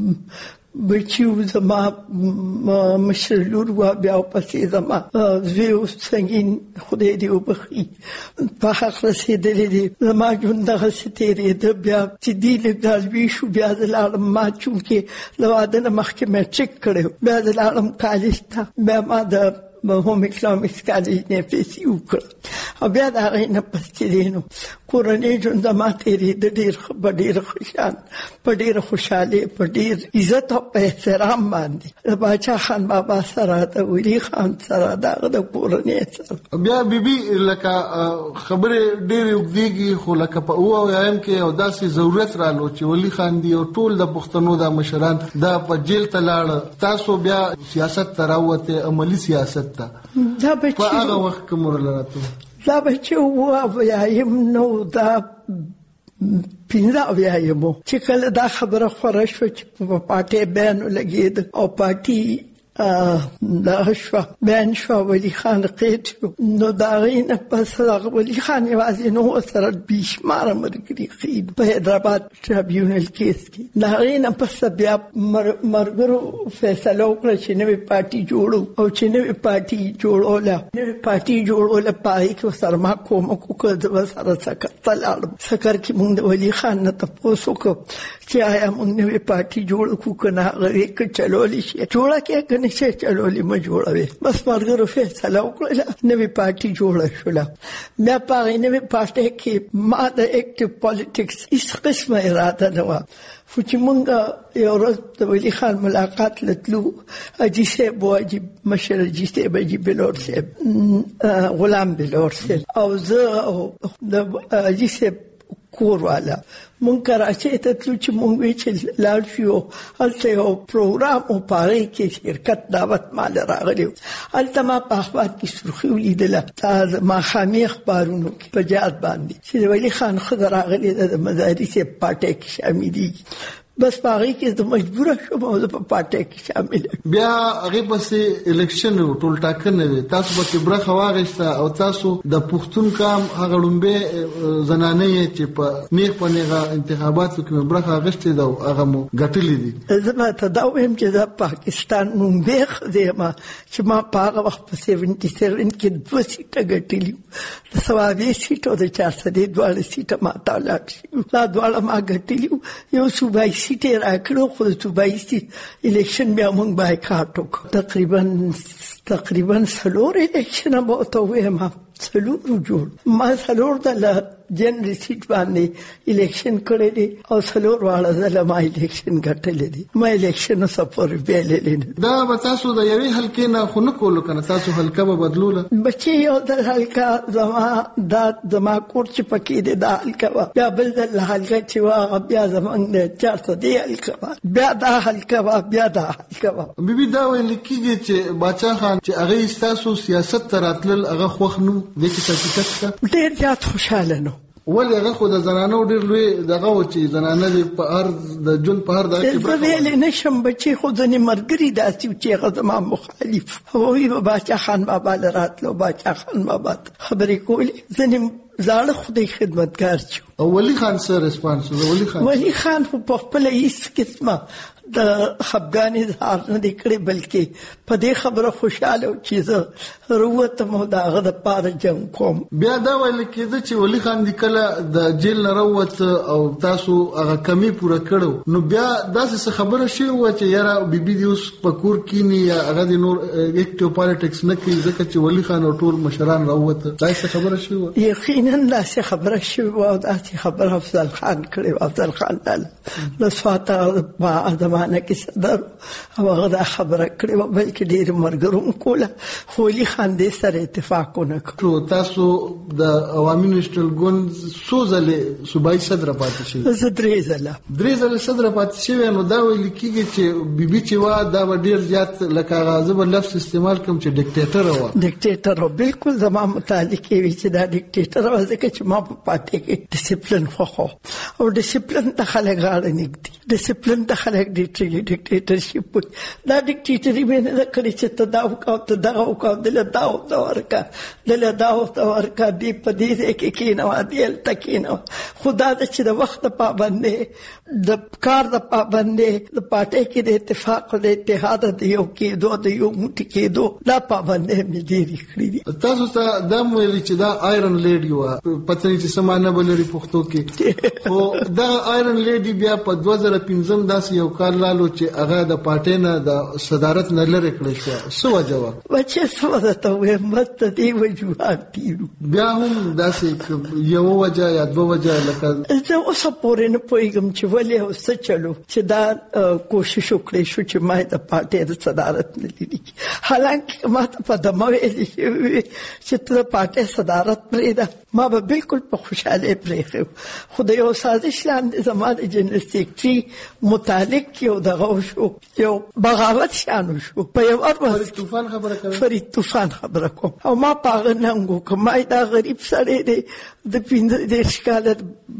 بچیو زما مشر لور وه بیا ورپسې زما زوی و سنګین خدای دې وبخي په حق رسېدلی دی. زما ژوند دغسې تېرېده بیا چې دی لږ ډالوي شو بیا زه لاړم ما چونکې له واده نه مخکې میټریک کړی و بیا زه لاړم کالج ته بیا ما د هوم اکنامکس کالج نه پیسې وکړه او بیا د هغې نه پس چې دی نو کورنۍ ژوند زما تېرېده ډېر ښه په ډېره خوشحال په ډېره خوشحالۍ په ډېر عزت او په احترام باندې د باچا خان بابا سره د ولی خان سره د هغه د کورنۍ سره. بیا بیبي لکه خبرې ډېرې اوږدېږي خو لکه په اووه اویایم کې یو داسې ضرورت رالو چې ولی خان دي او ټول د پښتنو د مشران دا په جیل ته لاړه تاسو بیا سیاست ته راووتې عملي سیاست ته دا بچې په هغه وخت کې مور لراتو دا بچې اووه اویایم نو دا پنځه اویایم و چې کله دا خبره خوره شوه چې په پارټۍ بیان ولګېد او پارټي دا شوه بیان شوه ولی خان قید شو نو د هغې نه پس ولی خان یوازې نه ورسره بېشماره ملګري ښي په حیدرآباد ټریبیونل کیس کې د هغې نه پس بیا ملګرو فیصله وکړه چې نوې پارټي جوړو او چې نوې پارټي جوړوله نوې پارټي جوړوله په هغې کې ورسره ما کومک وکړه زه به سره سکر ته لاړم سکر کې مونږ د ولی خان نه تپوس وکړو چې آیا مونږ نوې پارټي جوړه کړو که نه هغه که چلولی شي جوړه کې که نه شي چلولی مه جوړوې بس ملګرو فیصله وکړله نوې پارټي جوړه شوله. بیا په هغې نوې پارټۍ کې ما د اکټیو پالیټکس هېڅ قسمه اراده نه وه خو چې مونږ یو ورځ د ولی خان ملاقات لتلو حاجي صاحب و حاجي مشر حاجي صاحب حاجي بلور صاحب غلام بلور صاحب او زه او د حاجي صاحب کور والا مونږ کراچۍ ته تلو چې مونږ وی چې لاړ شو هلته یو پروګرام او په هغې کې شرکت دعوت ماله راغلی و هلته ما په اخبار کې سرخي ولیدله دا ماښامي اخبارونو کې په جهاد باندې چې د ولی خان ښځه راغلې ده د مزاري صاحب پارټۍ کې شاملېږي بس په هغې کې زه مجبوره شوم او زه په پارټۍ کې شامل بیا هغې پسې الکشن و ټول ټاکنه وې تاسو پکې برخه واخیسته او تاسو د پښتون قام هغه لومړۍ زنانه یې چې په نیغ په نیغه انتخاباتو کې مې برخه اخیستې ده او هغه مو ګټلې دي. زه به ته دا ویم چې دا پاکستان لومړۍ ښځه یم چې ما په هغه وخت په سیونټي سیون کې دوه سیټه ګټلي وو د ثوابي سیټ او د چارسدې دواړه سیټه ما ته ولاړ شي دا دواړه ما ګټلي وو. یو صوبایي سیټ یې راکړو خو د صوبایي سیټ الیکشن بیا موږ بایکاټ وکړو تقریبا تقریبا څلور الیکشنه به ورته ووایم څلور جوړ ما څلور د جنرال سیټ باندې الیکشن کړی دی او څلور واړه ځله ما الیکشن ګټلی دی. ما الیکشن سپور بیللی نه. دا به تاسو د یوې حلقې نه خو نه کولو که نه؟ تاسو حلقه به بدلوله؟ بچې یو ځل حلقه زما دا زما کور چې پکې دی دا حلقه وه، بیا بل ځل حلقه چې وه هغه بیا زمونږ د چار سو دې حلقه وه، بیا دا حلقه وه، بیا دا حلقه وه. بیبي دا ویل کېږي چې باچا خان چې هغه ستاسو سیاست ته راتلل هغه خوښ نه و، دې کې حقیقت شته؟ ډېر زیات خوشحاله نه. ولې هغه خو د زنانو ډېر لوی دغه و چې زنانه دې په هر د ژوند په هر دغه کې زه ویلی نه شم بچې، خو ځینې ملګري داسې وو چې هغه زما مخالف هغوی به باچا خان بابا له راتلو باچا خان بابا ته خبرې کولې. ځینې زاړه خدای خدمتګار چې او ولی خان سره ریسپانس ولی خان ولی خان په خپله هېڅ قسمه د خفګان اظهار نه دی کړی، بلکې په دې خبره خوشحاله و چې زه راووتم او د هغه دپاره جنګ کوم. بیا دا ویل کېده چې ولی خان دې کله د جیل نه راووت او تاسو هغه کمی پوره کړو، نو بیا داسې څه خبره شوې وه چې یاره بیبي دې اوس په کور کښېني یا هغه دې نور اکټیو پالیټکس نه کوي ځکه چې ولی خان او ټول مشران راووته؟ داسې څه خبره شوې وه؟ یقینا داسې خبره شوې وه او داسې خبره افضل خان کړې وه. افضل خان له سواته زمانه کې صدر او هغه دا خبره کړې وه، بلکې ډېرې ملګرو هم کوله، خو ولي خان دې سره اتفاق ونه کړو. تاسو د عوامي نیشنل ګوند څو ځلې صوبایي صدره پاتې شوي؟ زه درې ځله درې ځله صدره پاتې شوې. نو دا ویل کېږي چې بیبي چې وه دا به ډېر زیات لکه هغه زه به لفظ استعمال کړم چې ډکټیټره وه. ډکټیټر وه، بلکل زما متعلق یې وي چې دا ډکټیټر وه، ځکه چې ما په پارټۍ کې ډسپلن خوښوم او ډسپلن ته خلک غاړه نږدي، ډسپلن ته خلک ډکټیټرشپ وایي. دا ډکټیټري مې نه ده کړې چې ته دا وکړه ته دغه وکړه دله دا ورته ورکړه دله دا ورته ورکړه دې په دې ځای کې کښېنوه دې هلته کښېنوه. خو دا ده چې د وخت د پابندۍ د کار د پابندۍ د پارټۍ کې د اتفاق د اتحاد د یو کېدو د یو موټي کېدو دا پابندۍ مې ډېرې کړي دي. تاسو ته دا م ویلي چې دا آیرن لیډي وه، پته نه چې څه معنی به لري پښتو کې، خو دغه آیرن لیډي بیا په دوه زره پنځم داسې یو کال لالو چې هغه د پارټۍ نه د صدارت نه لرې کړی شوه. څه وجه وه؟ بچې څه وجه ته ووایم، بس د دې وجوهات دي. بیا هم داسې یوه وجه یا دوه وجه لکه زه اوسه پورې نه پوهېږم چې ولې او څه چلو چې دا کوشش وکړی شو چې ما د پارټۍ د صدارت نه لرې کړي. حالانکې ما ته په دمه ویلې شوي وي چې ته د پارټۍ صدارت پرېږده، ما به بلکل په خوشحالۍ پرېښی، خو د یو سازش لاندې زما د جنرال سیکرټري متعلق یو دغه وشو، یو بغاوت شانو شو. په یو وخت فرید طوفان خبره کوي، فرید طوفان خبره کوم او ما په هغه ننګ وکړم. ما دا غریب سړی دی د پنځه دېرش کاله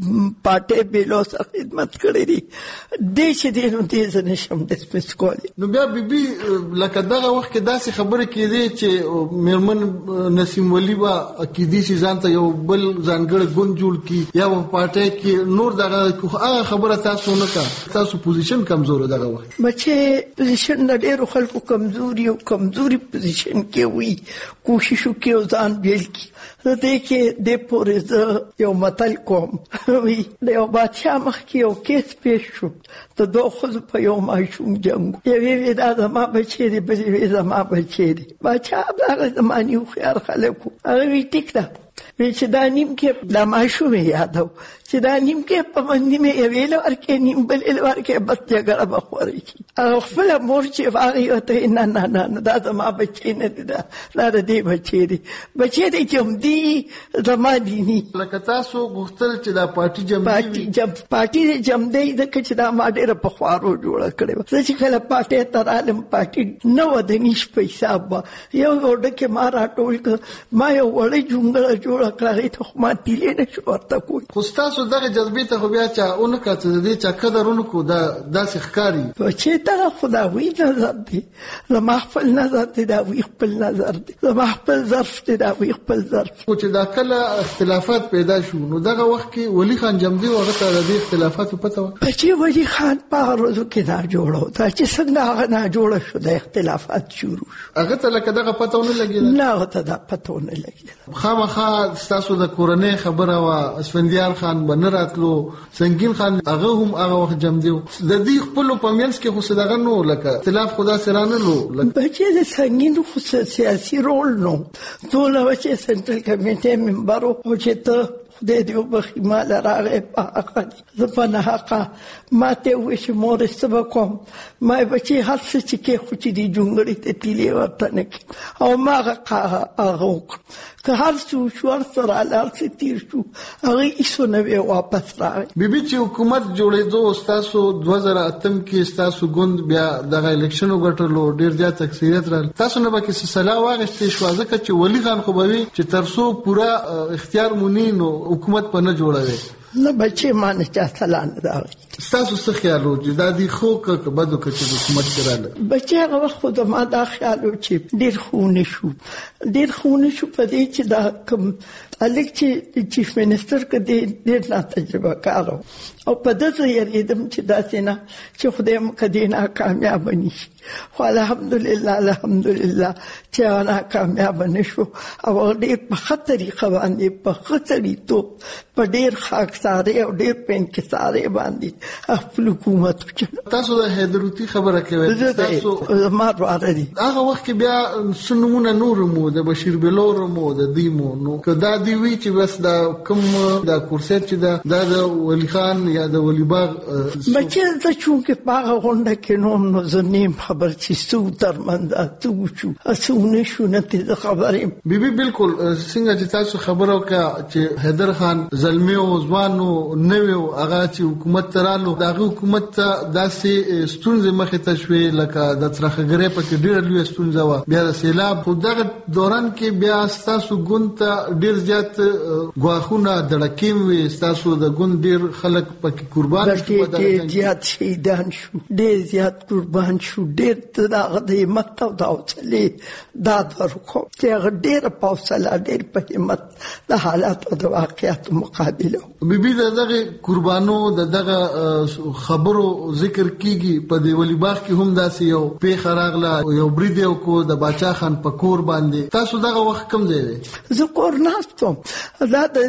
پارټۍ بېلو سره خدمت کړی دی، دې چې دی نو دې زه نه شم ډسمس کولی. نو بیا بیبي لکه دغه وخت کې داسې خبرې کېدې چې مېرمن نسیم ولی به کېدی شي ځان ته یو بل ځانګړی ګوند جوړ کړي یا په پارټۍ کې نور دغه هغه خبره تاسو نه کړه. تاسو پوزیشن کمزور دغه وخت بچې پوزیشن د ډېرو خلکو کمزوري او کمزوري پوزیشن کې وي، کوشش وکړي او ځان بیل کړي. زه دې کې دې پورې زه یو متل کوم وي د یو بادشاه مخکې یو کیس پیښ شو، د دوه ښځو په یو ماشوم جنګ، یوې وې دا زما بچی دی، بلې وې زما بچی دی. بادشاه هغه زماني هوښیار خلک وو، هغه وی ټیک ده وی چې دا نیم کې دا ماشوم یې یادو چې دا نیم کې په باندې مې یوې له ورکې نیم بلې له ورکې بس جګړه به خورې شي. هغه خپله مور چې هغې ورته نه نه نه دا زما بچی نه دی، دا دا د دې بچی دی، بچی دی جمدي زما دیني. لکه تاسو غوښتل چې دا پارټي جمدي پارټي دې جمدی ځکه چې دا ما ډېره پخوارو جوړه کړې وه. زه چې کله پارټۍ ته رالم پارټي نه وه د نیش په حساب وه، یو یو ډکې ما راټول کړ، ما یو وړۍ جونګړه جوړه کړه، هغې ته خو ما تیلې نه شو ورته کوی. خو ستاسو دغه جذبې ته خو بیا چا ونه کاته د دې چا قدر ونه کړو، دا داسې ښکاري چې دغه خو د هغوی نظر دی، زما خپل نظر دی، د هغوی خپل نظر دی، زما خپل ظرف دی، د هغوی خپل ظرف. خو چې دا کله اختلافات پیدا شو نو دغه وخت کې ولی خان جمدي و هغه ته د دې اختلافاتو پته وه؟ بچې ولی خان په هغه ورځو کې ناجوړه و، دا چې څنګه هغه ناجوړه شو د اختلافات شروع شو. هغه ته لکه دغه پته ونه لګېده؟ نه هغه ته دا پته ونه لګېده. خامخا ستاسو د کورنۍ خبره وه، اسفندیار خان به نه راتلو، سنگین خان هغه هم هغه وخت جمدي و. د دې خپلو په منځ کې خو څه دغه نه و، لکه اختلاف خو داسې رانلو. بچې د سنګین خو سیاسي رول نه و، ټوله وه چې سنټرل کمیټې ممبر و او چې ته خدای دې وبخي ما له راغی په حقه زه په نه حقه ما ته وویل چې مورې څه به کوم ما یې بچې هر څه چې کېښود چې دې جونګړې ته تیلې ورته نه کړي او ما هغه هغه وکړ که هر څه وشو هر څه راله هر څه تېر شو هغه هېڅو نه بیا واپس راغی. بیبي چې حکومت جوړېدو ستاسو دوه زره اتم کې ستاسو ګوند بیا دغه الیکشن وګټلو ډېر زیات اکثریت راغی تاسو نه به کې سلا واغېستې شوه ځکه چې ولي خان خو به وي چې تر څو پوره اختیار مونی نو حکومت په نه جوړوي نه بچې ما نه چا سلا نه راغی. ستاسو څه خیال و چې دا دې ښه که که بد وکړه چې حکومت کې راغله؟ بچې هغه وخت خو زما دا خیال و چې ډېر ښه ونه شو ډېر ښه ونه شو په دې چې دا کوم هلک چې چیف منسټر که دی ډېر ناتجربه کار و او په ده زه یېرېدم چې داسې نه چې خدای مو که دې ناکامیابه نه شي خو الحمدلله الحمدلله چې هغه ناکامیابه نه شو او هغه ډېر په ښه طریقه باندې په ښه سړیتوب په ډېر خاکسارۍ او ډېر په انکسارۍ باندې خپل حکومت وچلو. تاسو د حیدروتي خبره کوئ تاسو زما ورواره دي هغه وخت کې بیا څه نومونه نور مو د بشیر بلور مو د دوی مو نو که دا دې وي چې بس دا کوم دا کورسیت چې دا د ولی خان یا د ولی باغ بچې زه چونکې په هغه غونډه کې نوم نو زه نیم خبر چې څه ترمنځ څه وشو څه ونه شو نه تې زه خبر یم. بیبي بالکل څنګه چې تاسو خبره وکړه چې حیدر خان زلمی او ځوان و نوی و هغه چې حکومت ته رالو د هغه حکومت ته داسې ستونزې مخې ته شوې لکه د ترخګرۍ پکې ډېره لویه ستونزه وه بیا د سیلاب خو دغه دوران کې بیا ستاسو ګوند ته ډېر زیات ګواښونه دړکې وې ستاسو د ګوند ډېر خلک پکې قربان شو ډېر زیات شهیدان شو ډېر زیات قربان شو ډېر د هغه د همت او د حوصلې داد ورکړو چې هغه ډېره په حوصله ډېر په همت د حالاتو د واقعیاتو مقابله بیبي د دغه قربانو د دغه خبرو ذکر کیږي په دی ولی باغ کې هم داسې یو پیښه راغله یو برید یو کو د باچا خان په کور باندې تاسو دغه وخت کم دی زه کور ناستم دا د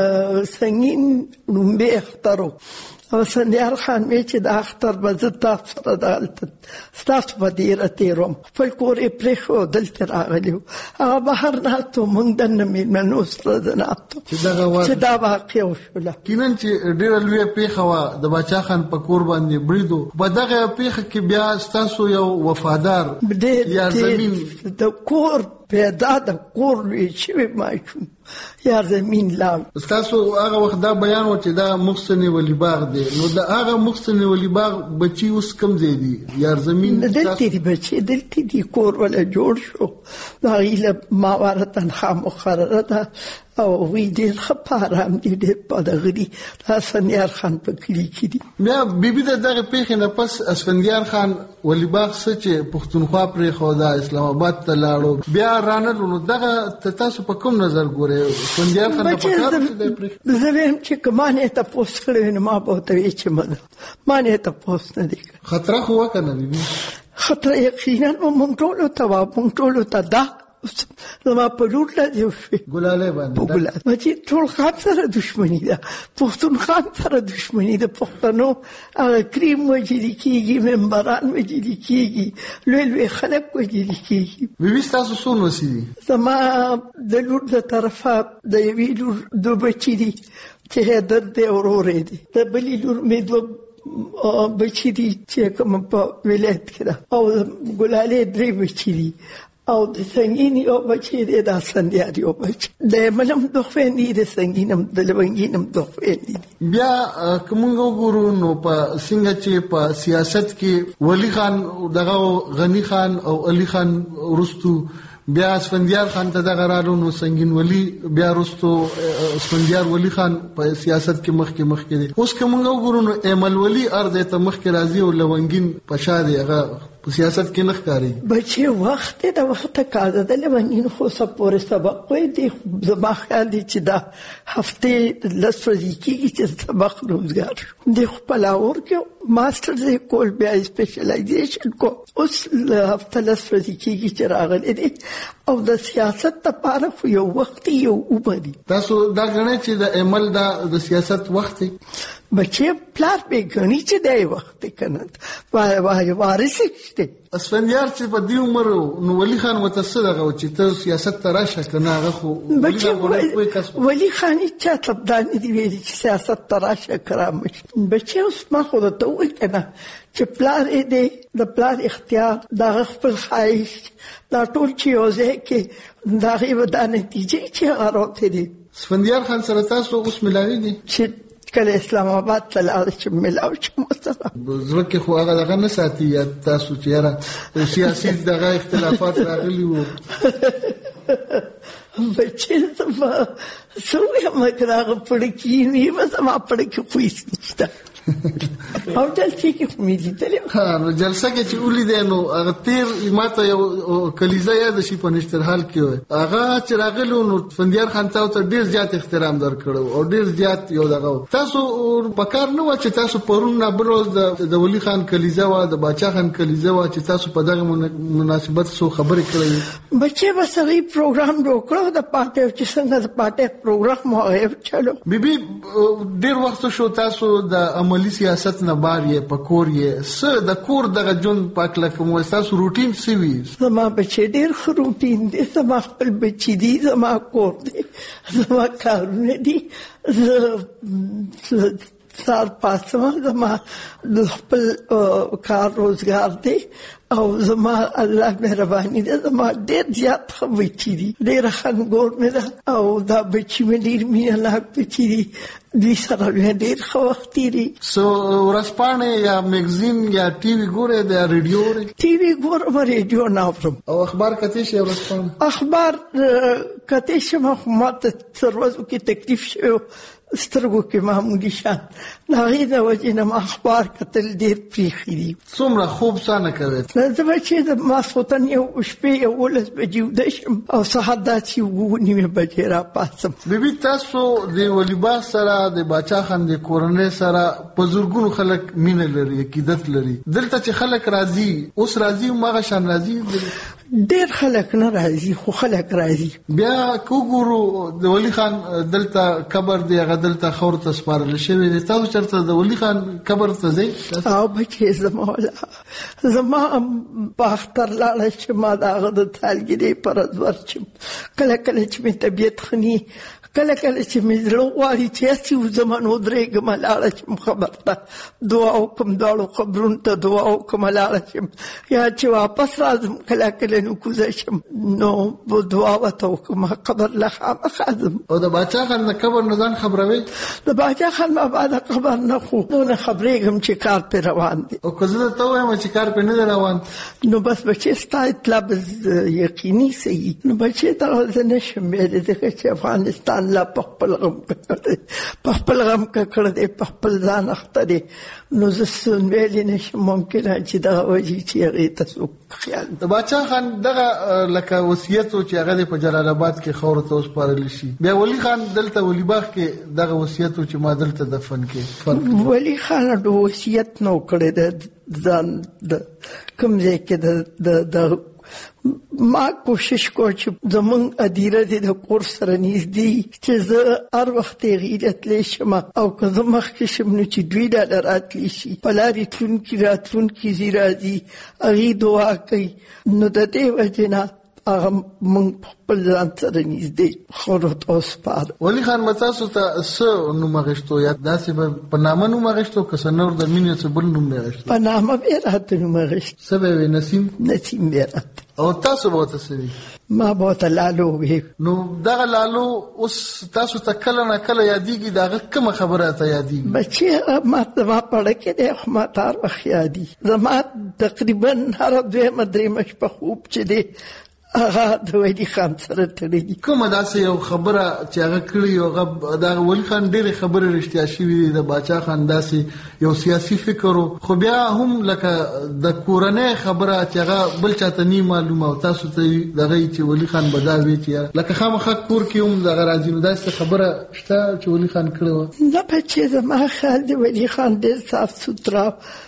سنگین لومبې اخترو او سندیار خان مې چې د اختر به زه تاسو سره دلته ستاسو په دیره تېروم خپل کور یې پرېښو دلته راغلی و هغه بهر ناست و موږ دننه مېلمنو سره زه ناست وم چې دا واقع وشوله یقینا چې ډېره لویه پیښه وه د باچا خان په کور باندې برید و په دغه پیښه کې بیا ستاسو یو وفادار یا زمین د کور پیدا د کور لوی شوی ماشوم یا زمین لاړ ستاسو هغه وخت دا بیان و چې دا محسن ولی باغ دی نو د هغه محسن ولی باغ بچي اوس کم ځای دي یا زمین دلته دي بچي دلته دي کور ولا جوړ شو دا غیله ماوره تنخوا مقرره ده او وی ډېر ښه په ارام دي ډېر په دغه دي د اسفندیار خان په کلي کې دي. بیا بیبي د دغه پیښې نه پس اسفندیار خان ولی باغ څه چې پښتونخوا پرېښوده اسلام آباد ته لاړو بیا رانه نو دغه تاسو په کوم نظر ګورئ اسفندیار خان په کار زه وایم چې که ما نه تپوس کړی نو ما به ورته ویل چې مه ما نه تپوس نه دی خطره خو وکړه بیبي خطره یقینا موږ ټولو ته وه موږ ټولو ته ده زما په لور لدې وشوې ګلالۍ باندې بچې ټول خان سره دښمني ده پښتون خان سره دښمني ده پښتنو هغه کریم وجلي کېږي ممبران وجلي کېږي لوی لوی خلک وجلي کېږي. بیبي ستاسو څو نوسي دي؟ زما د لور د طرفه د یوې لور دوه بچي دي چې حیدر دی او ورور یې دی د بلې لور مې دوه بچي دي چې کوم په ولایت کې ده او ګلالۍ درې بچي دي او د سنگین یو بچی دی د اسفندیار یو بچی د ملم د خويندې د سنگینم د لونګینم د خويندې بیا کومه وګورو نو په څنګه چې په سیاست کې ولی خان دغه غنی خان او علي خان ورستو بیا اسفندیار خان ته دغه رالو نو سنگین ولی بیا رستو اسفندیار ولی خان په سیاست کې مخ کې مخ کې دي اوس کومه وګورو نو ایمل ولی ارده ته مخ کې راځي او لونګین پشا دی هغه په سیاست کې نه ښکاري بچي وخت د وخت کاده د لونګین خو سپورې سبق وې دي زما خیال دی چې دا هفته لس ورځې کېږي چې سبق روزګار د خپل اور کې ماستر دې کول بیا سپیشلایزیشن کو اوس هفته لس ورځې کېږي چې راغلی دی او د سیاست لپاره خو یو وخت یو عمر دی. تاسو دا غواړئ چې د عمل د سیاست وخت بچي پلار به غني چې دی وخت کنه وای وای وارث شته اسفندیار چې په دې عمر نو ولی خان متصل هغه چې ته سیاست ته راشه کنه هغه خو بچي ولی خان چې تبدان دی ویلي چې سیاست ته راشه کرام بچي اوس ما خو ته وای کنه چې پلار دې د پلار اختیار د خپل خواهش دا ټول چې اوسه کې دا غي ودانه نتیجه چې راوته دي اسفندیار خان سره تاسو اوس ملاوي چې کله اسلام آباد ته لاړ چې ملاو چې مسره زړه خو هغه دغه نه ساتي یا تاسو چې را سیاسي دغه اختلافات راغلي وو بچي زما سوې مګراغ پړ کې نیو زما پړ کې پويس نشته او دلته کې مې دي ها نو جلسه کې چې ولیدې نو هغه تیر ماته یو کلیزه یاد شي په نشترحال کې هغه چې راغلو نو فندیار خان ته ډیر زیات احترام درکړو او ډیر زیات یو دغه تاسو په کار نه و چې تاسو پرون نه بروز د ولی خان کلیزه و د باچا خان کلیزه و چې تاسو په دغه مناسبت سو خبرې کړې بچي بسري پروګرام وکړو د پاتې چې څنګه د پاتې پروګرام مو چلو بیبي ډیر وخت شو تاسو د عملی سیاست نه بار یې پکور یې س د کور دغه جون پاک لکه مو تاسو روټین سی وی زما بچي ډیر روټین دي زما خپل بچي دي زما کور دي زما کارونه دي سار پاسما زما خپل کار روزګار دی او زما الله مهرباني ده زما ډېر زیات بچي دي ډېر خنګور مې ده او دا بچي مې ډېر مینه ناک بچي دي دوی سره مې ډېر ښه وخت تېري سو ورځپاڼې یا میګزین یا ټي وي ګورئ د ریډیو اورئ ټي وي ګورم ریډیو نه اورم او اخبار کتې شي ورځپاڼه اخبار کتې شم خو ماته څه ورځو کې تکلیف شوی سترګو کې معمولي شان د هغې د وجې نه م اخبار کتل ډېر پرېښي دي څومره خوب څه نه کوې زه به چې د ماسخوتن یو شپې یولس بجې ویده شم او سهار داسې اووه نیمې بجې راپاڅم بیبي تاسو د ولیبا سره د باچا خان د کورنۍ سره په زرګونو خلک مینه لري عقیدت لري دلته چې خلک راځي اوس راځي هماغه شان راځي ډېر خلک نه راځي خو خلک راځي بیا که وګورو د ولی خان دلته قبر دی هغه دلته خاورو ته سپارل شوی دی تاسو چېرته د ولی خان قبر ته ځئ او بچې زما زما په اختر لاړه چې ما د هغه د تالګرې پر ورځ ورشم کله کله چې مې طبیعت ښه ني کله کله چې مې زړه غواړي چې هسې وځم نو درېږم لاړه شم خبر ته دعا وکړم دواړو قبرونو ته دعا وکړم لاړه شم یا چې واپس راځم کله کله نو کوزه شم نو دعا ورته وکړم قبر له خامخا ځم او د باچا خان د قبر نه ځان خبروئ د باچا خان بابا د قبر نه خو نو نه خبرېږم چې کار پرې روان دی او که زه درته ووایم چې کار پرې نه دی روان نو بس بچې ستا اطلاع یقیني صحیح نو بچې دغه زه نه شم ویلی ځکه چې افغانستان لا په خپل غم په خپل غم ککړ دی په خپل ځان اخته دی نو زه څه ویلی نه شم ممکنه چې دغه وجې چې هغې ته څوک خیال د باچا خان دغه لکه وصیت و چې هغه په جلال آباد کې خاورو ته وسپارلی شي بیا ولی خان دلته ولیباغ کې دغه وصیت و چې ما دلته دفن کې ولی خان د وصیت نو کړی د ځان د کوم ځای کې د ما کوشش کو چې زمونږ ادیره دې د کور سره نږدې چې زه هر وخت هغې راتلی شم او که زه مخکې شم نو چې دوی ډاله راتلی شي په لارې تلونکي راتلونکي ځي راځي هغې دعا کوي نو د دې وجې نه هغه موږ خپل ځان سره نږدې خورو ته وسپاره ولي خان به تاسو ته څه نوم اخېستو یا داسې به په نامه نوم اخېستو که څه نور د مینې څه بل نوم به اخېستو په نامه به یې راته نوم اخېست څه به یې وې نسیم نسیم به یې راته او تاسو به ورته څه وي ما به ورته لالو وې نو دغه لالو اوس تاسو ته کله نه کله یادېږي د هغه کومه خبره ته یادېږي بچې ما زما پړه کې دی خو ما ته هر وخت یادېږي زما تقریبا هره دویمه درېیمه شپه خوب چې دی هغه د ولی خان سره تړلي کومه داسې یو خبره چې هغه کړې هغه د ولی خان ډېرې خبرې رښتیا شوي دي د باچا خان داسې یو سیاسي فکر خو بیا هم لکه د کورنۍ خبره چې هغه بل چاته نه معلومه او تاسو ته دغه چې ولی خان به دا وی چې لکه خامخا کور کې هم دغه راځي نو داسې خبره شته چې ولی خان کړې وه نه بچې زما خیال د ولی خان ډېر صاف سوتره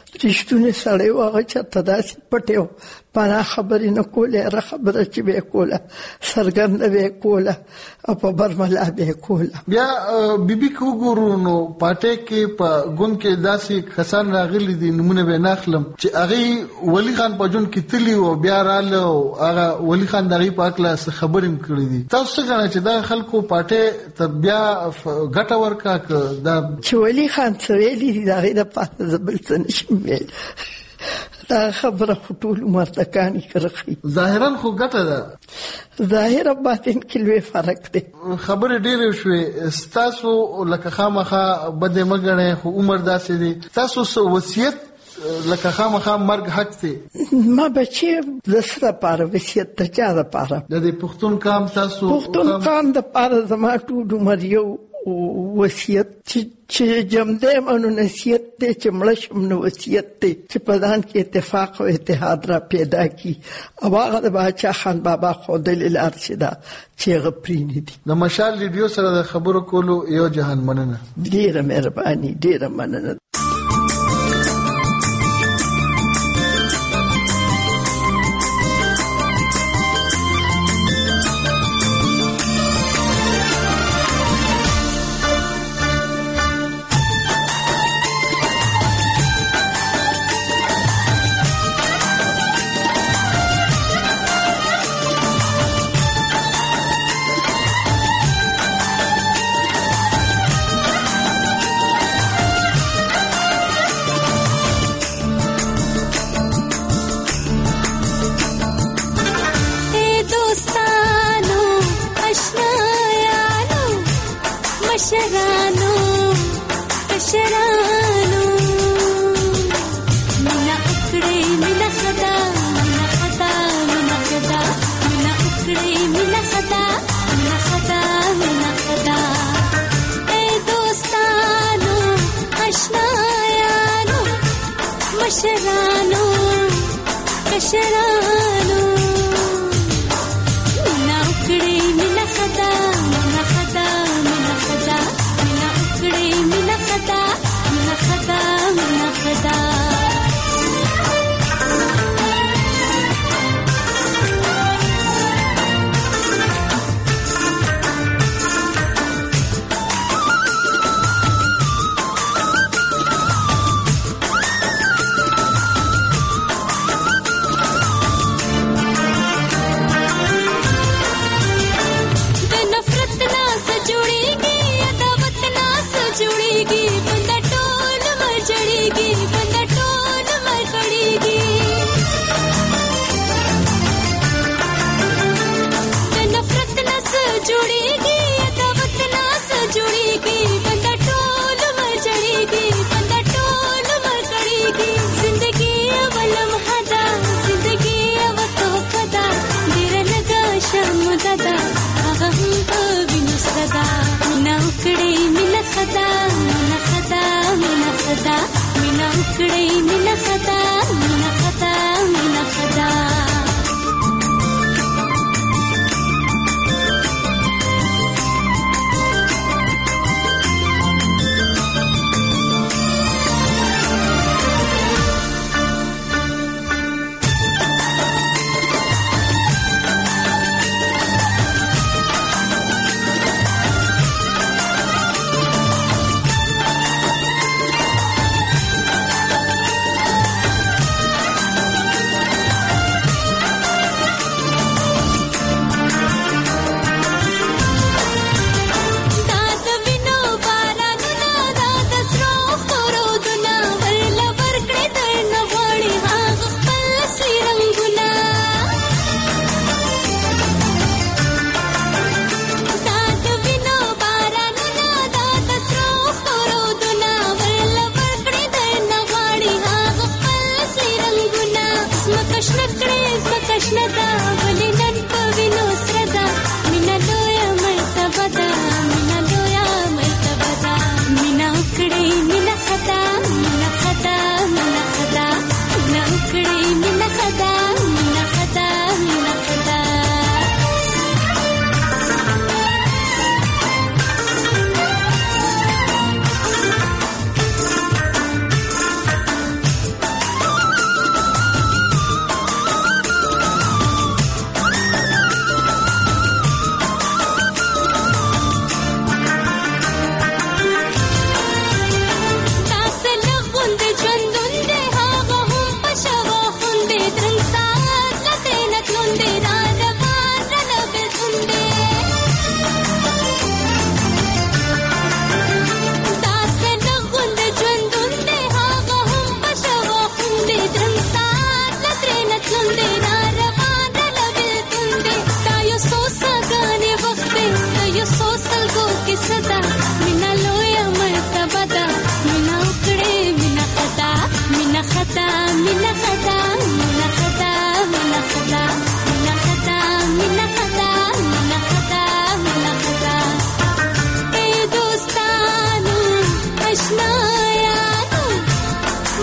رښتونه سړی و هغه چاته داسې پټ و پناه خبرې نه کولې هره خبره چې به یې کوله څرګنده به یې کوله او په برملا به یې کوله. بیا بیبي که وګورو نو پارټۍ کې په ګوند کې داسې کسان راغلي دي نومونه به نه اخلم چې هغې ولي خان په ژوند کې تلي و بیا راله او هغه ولي خان د هغې په هکله څه خبرې هم کړي دي. تاسو څه ګڼئ چې دغه خلکو پارټۍ ته بیا ګټه ورکړه که دا چې ولي خان څه ویلي دي د هغې دپاره زه بل څه نشم ویلی. دا خبره خو ټول مردکانې کرخي ظاهرا خو ګټه ده ظاهره باطن کې لوی فرق دی. خبرې ډېرې شوې ستاسو لکه خامخا بدې مه ګڼئ خو عمر داسې دی تاسو څه وصیت لکه خامخا مرګ حق دی ما بچی د څه دپاره وصیت د چا دپاره د دې پښتون قام تاسو پښتون قام دپاره زما ټول عمر یو وصیت چې جمدی منو نصیحت دی چې مړه شم نو وصیت دی چې په ځان کې اتفاق او اتحاد را پیدا کی او هغه د باچا خان بابا ښودلې لار چې ده چې هغه پرېنږدي. د مشال ریډیو سره د خبرو کولو یو جهان مننه. ډېره مهرباني ډېره مننه.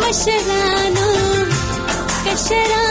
مشرانو کشرانو